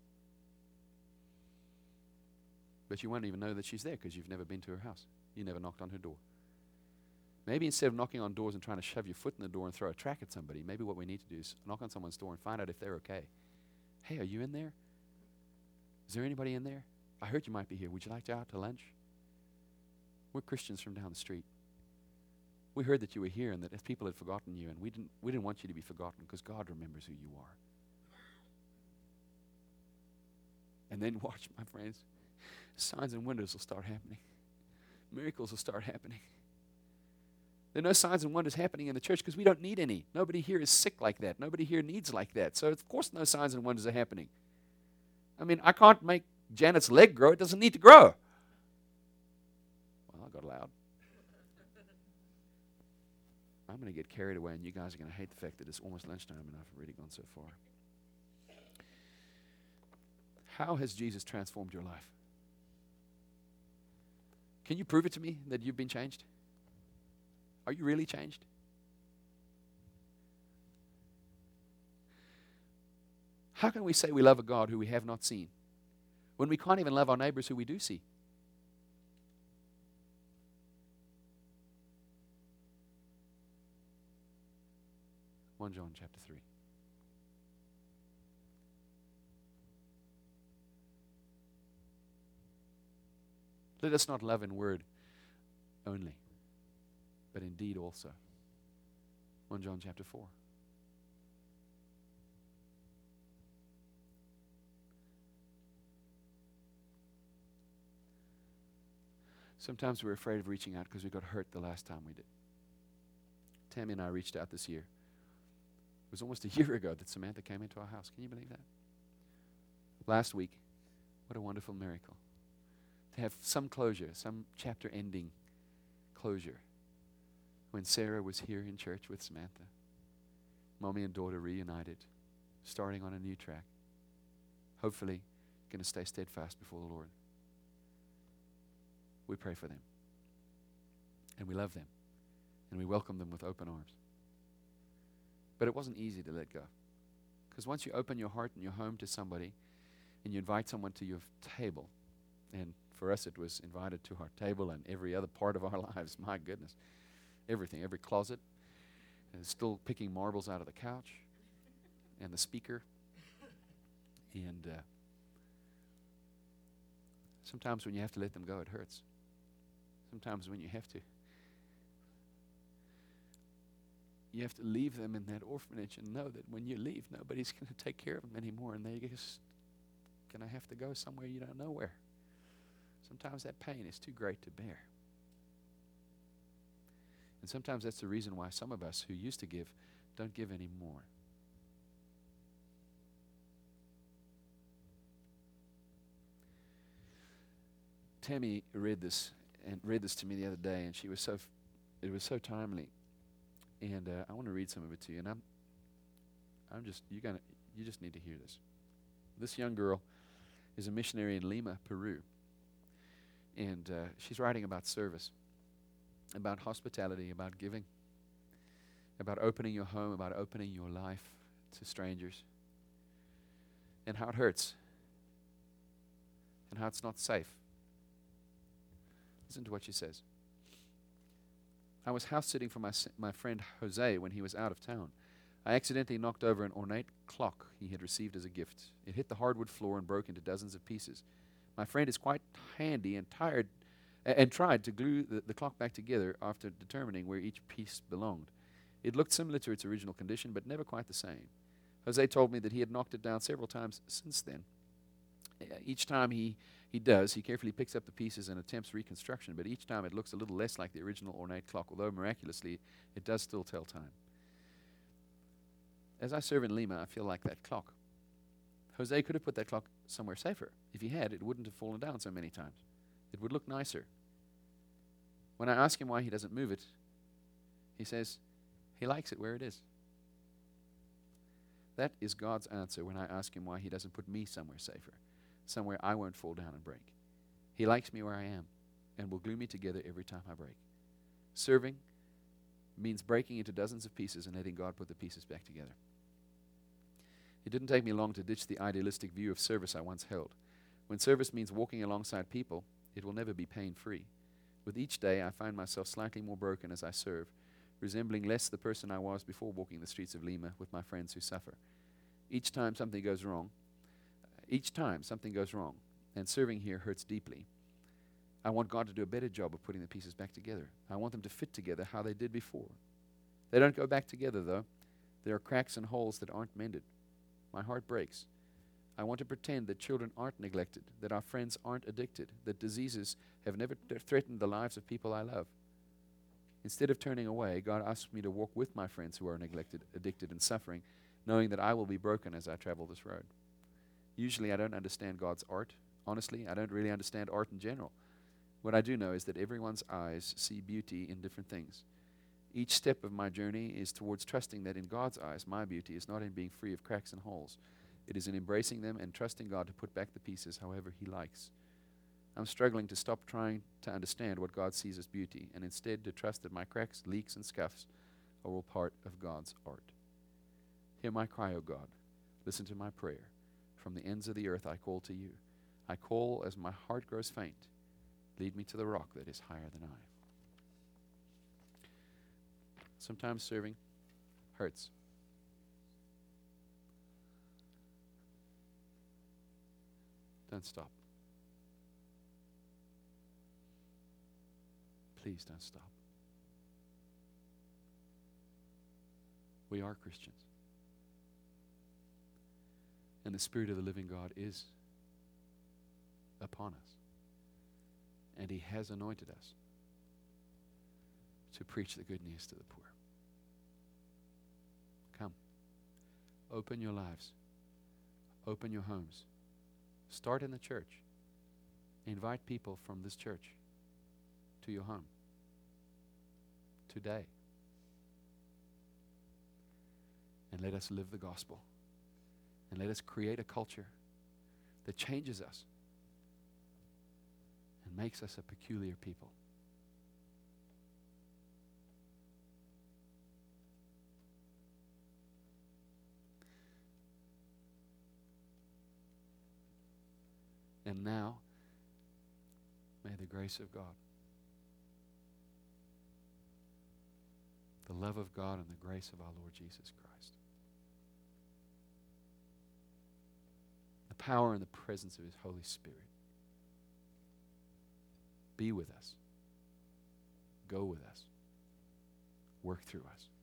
But you won't even know that she's there because you've never been to her house. You never knocked on her door. Maybe instead of knocking on doors and trying to shove your foot in the door and throw a track at somebody, maybe what we need to do is knock on someone's door and find out if they're okay. Hey, are you in there? Is there anybody in there? I heard you might be here. Would you like to go out to lunch? We're Christians from down the street. We heard that you were here and that if people had forgotten you, and we didn't want you to be forgotten because God remembers who you are. And then watch, my friends, signs and wonders will start happening. Miracles will start happening. There are no signs and wonders happening in the church because we don't need any. Nobody here is sick like that. Nobody here needs like that. So, of course, no signs and wonders are happening. I mean, I can't make Janet's leg grow. It doesn't need to grow. Well, I got loud. I'm going to get carried away, and you guys are going to hate the fact that it's almost lunchtime and I've already gone so far. How has Jesus transformed your life? Can you prove it to me that you've been changed? Are you really changed? How can we say we love a God who we have not seen when we can't even love our neighbors who we do see? John chapter 3. Let us not love in word only, but in deed also. 1 John chapter 4. Sometimes we're afraid of reaching out because we got hurt the last time we did. Tammy and I reached out this year. It was almost a year ago that Samantha came into our house. Can you believe that? Last week, what a wonderful miracle. To have some closure, some chapter ending closure. When Sarah was here in church with Samantha, mommy and daughter reunited, starting on a new track. Hopefully, going to stay steadfast before the Lord. We pray for them. And we love them. And we welcome them with open arms. But it wasn't easy to let go. Because once you open your heart and your home to somebody, and you invite someone to your table, and for us it was invited to our table and every other part of our lives, my goodness. Everything, every closet, and still picking marbles out of the couch, and the speaker. And sometimes when you have to let them go, it hurts. Sometimes when you have to leave them in that orphanage and know that when you leave, nobody's going to take care of them anymore, and they're just going to have to go somewhere you don't know where. Sometimes that pain is too great to bear. And sometimes that's the reason why some of us who used to give don't give anymore. Tammy read this to me the other day, and it was so timely. And I want to read some of it to you. And you just need to hear this. This young girl is a missionary in Lima, Peru. And she's writing about service, about hospitality, about giving, about opening your home, about opening your life to strangers, and how it hurts, and how it's not safe. Listen to what she says. I was house sitting for my friend Jose when he was out of town. I accidentally knocked over an ornate clock he had received as a gift. It hit the hardwood floor and broke into dozens of pieces. My friend is quite handy and tired and tried to glue the clock back together after determining where each piece belonged. It looked similar to its original condition, but never quite the same. Jose told me that he had knocked it down several times since then. Each time he He does. He carefully picks up the pieces and attempts reconstruction, but each time it looks a little less like the original ornate clock, although miraculously it does still tell time. As I serve in Lima, I feel like that clock. Jose could have put that clock somewhere safer. If he had, it wouldn't have fallen down so many times. It would look nicer. When I ask him why he doesn't move it, he says he likes it where it is. That is God's answer when I ask him why he doesn't put me somewhere safer, somewhere I won't fall down and break. He likes me where I am and will glue me together every time I break. Serving means breaking into dozens of pieces and letting God put the pieces back together. It didn't take me long to ditch the idealistic view of service I once held. When service means walking alongside people, it will never be pain-free. With each day, I find myself slightly more broken as I serve, resembling less the person I was before walking the streets of Lima with my friends who suffer. Each time something goes wrong, and serving here hurts deeply, I want God to do a better job of putting the pieces back together. I want them to fit together how they did before. They don't go back together, though. There are cracks and holes that aren't mended. My heart breaks. I want to pretend that children aren't neglected, that our friends aren't addicted, that diseases have never threatened the lives of people I love. Instead of turning away, God asks me to walk with my friends who are neglected, addicted, and suffering, knowing that I will be broken as I travel this road. Usually I don't understand God's art. Honestly, I don't really understand art in general. What I do know is that everyone's eyes see beauty in different things. Each step of my journey is towards trusting that in God's eyes, my beauty is not in being free of cracks and holes. It is in embracing them and trusting God to put back the pieces however He likes. I'm struggling to stop trying to understand what God sees as beauty and instead to trust that my cracks, leaks, and scuffs are all part of God's art. Hear my cry, O God. Listen to my prayer. From the ends of the earth I call to you. I call as my heart grows faint. Lead me to the rock that is higher than I. Sometimes serving hurts. Don't stop. Please don't stop. We are Christians. And the Spirit of the living God is upon us. And He has anointed us to preach the good news to the poor. Come. Open your lives. Open your homes. Start in the church. Invite people from this church to your home today. And let us live the gospel. And let us create a culture that changes us and makes us a peculiar people. And now, may the grace of God, the love of God, and the grace of our Lord Jesus Christ, the power and the presence of His Holy Spirit be with us, go with us, work through us.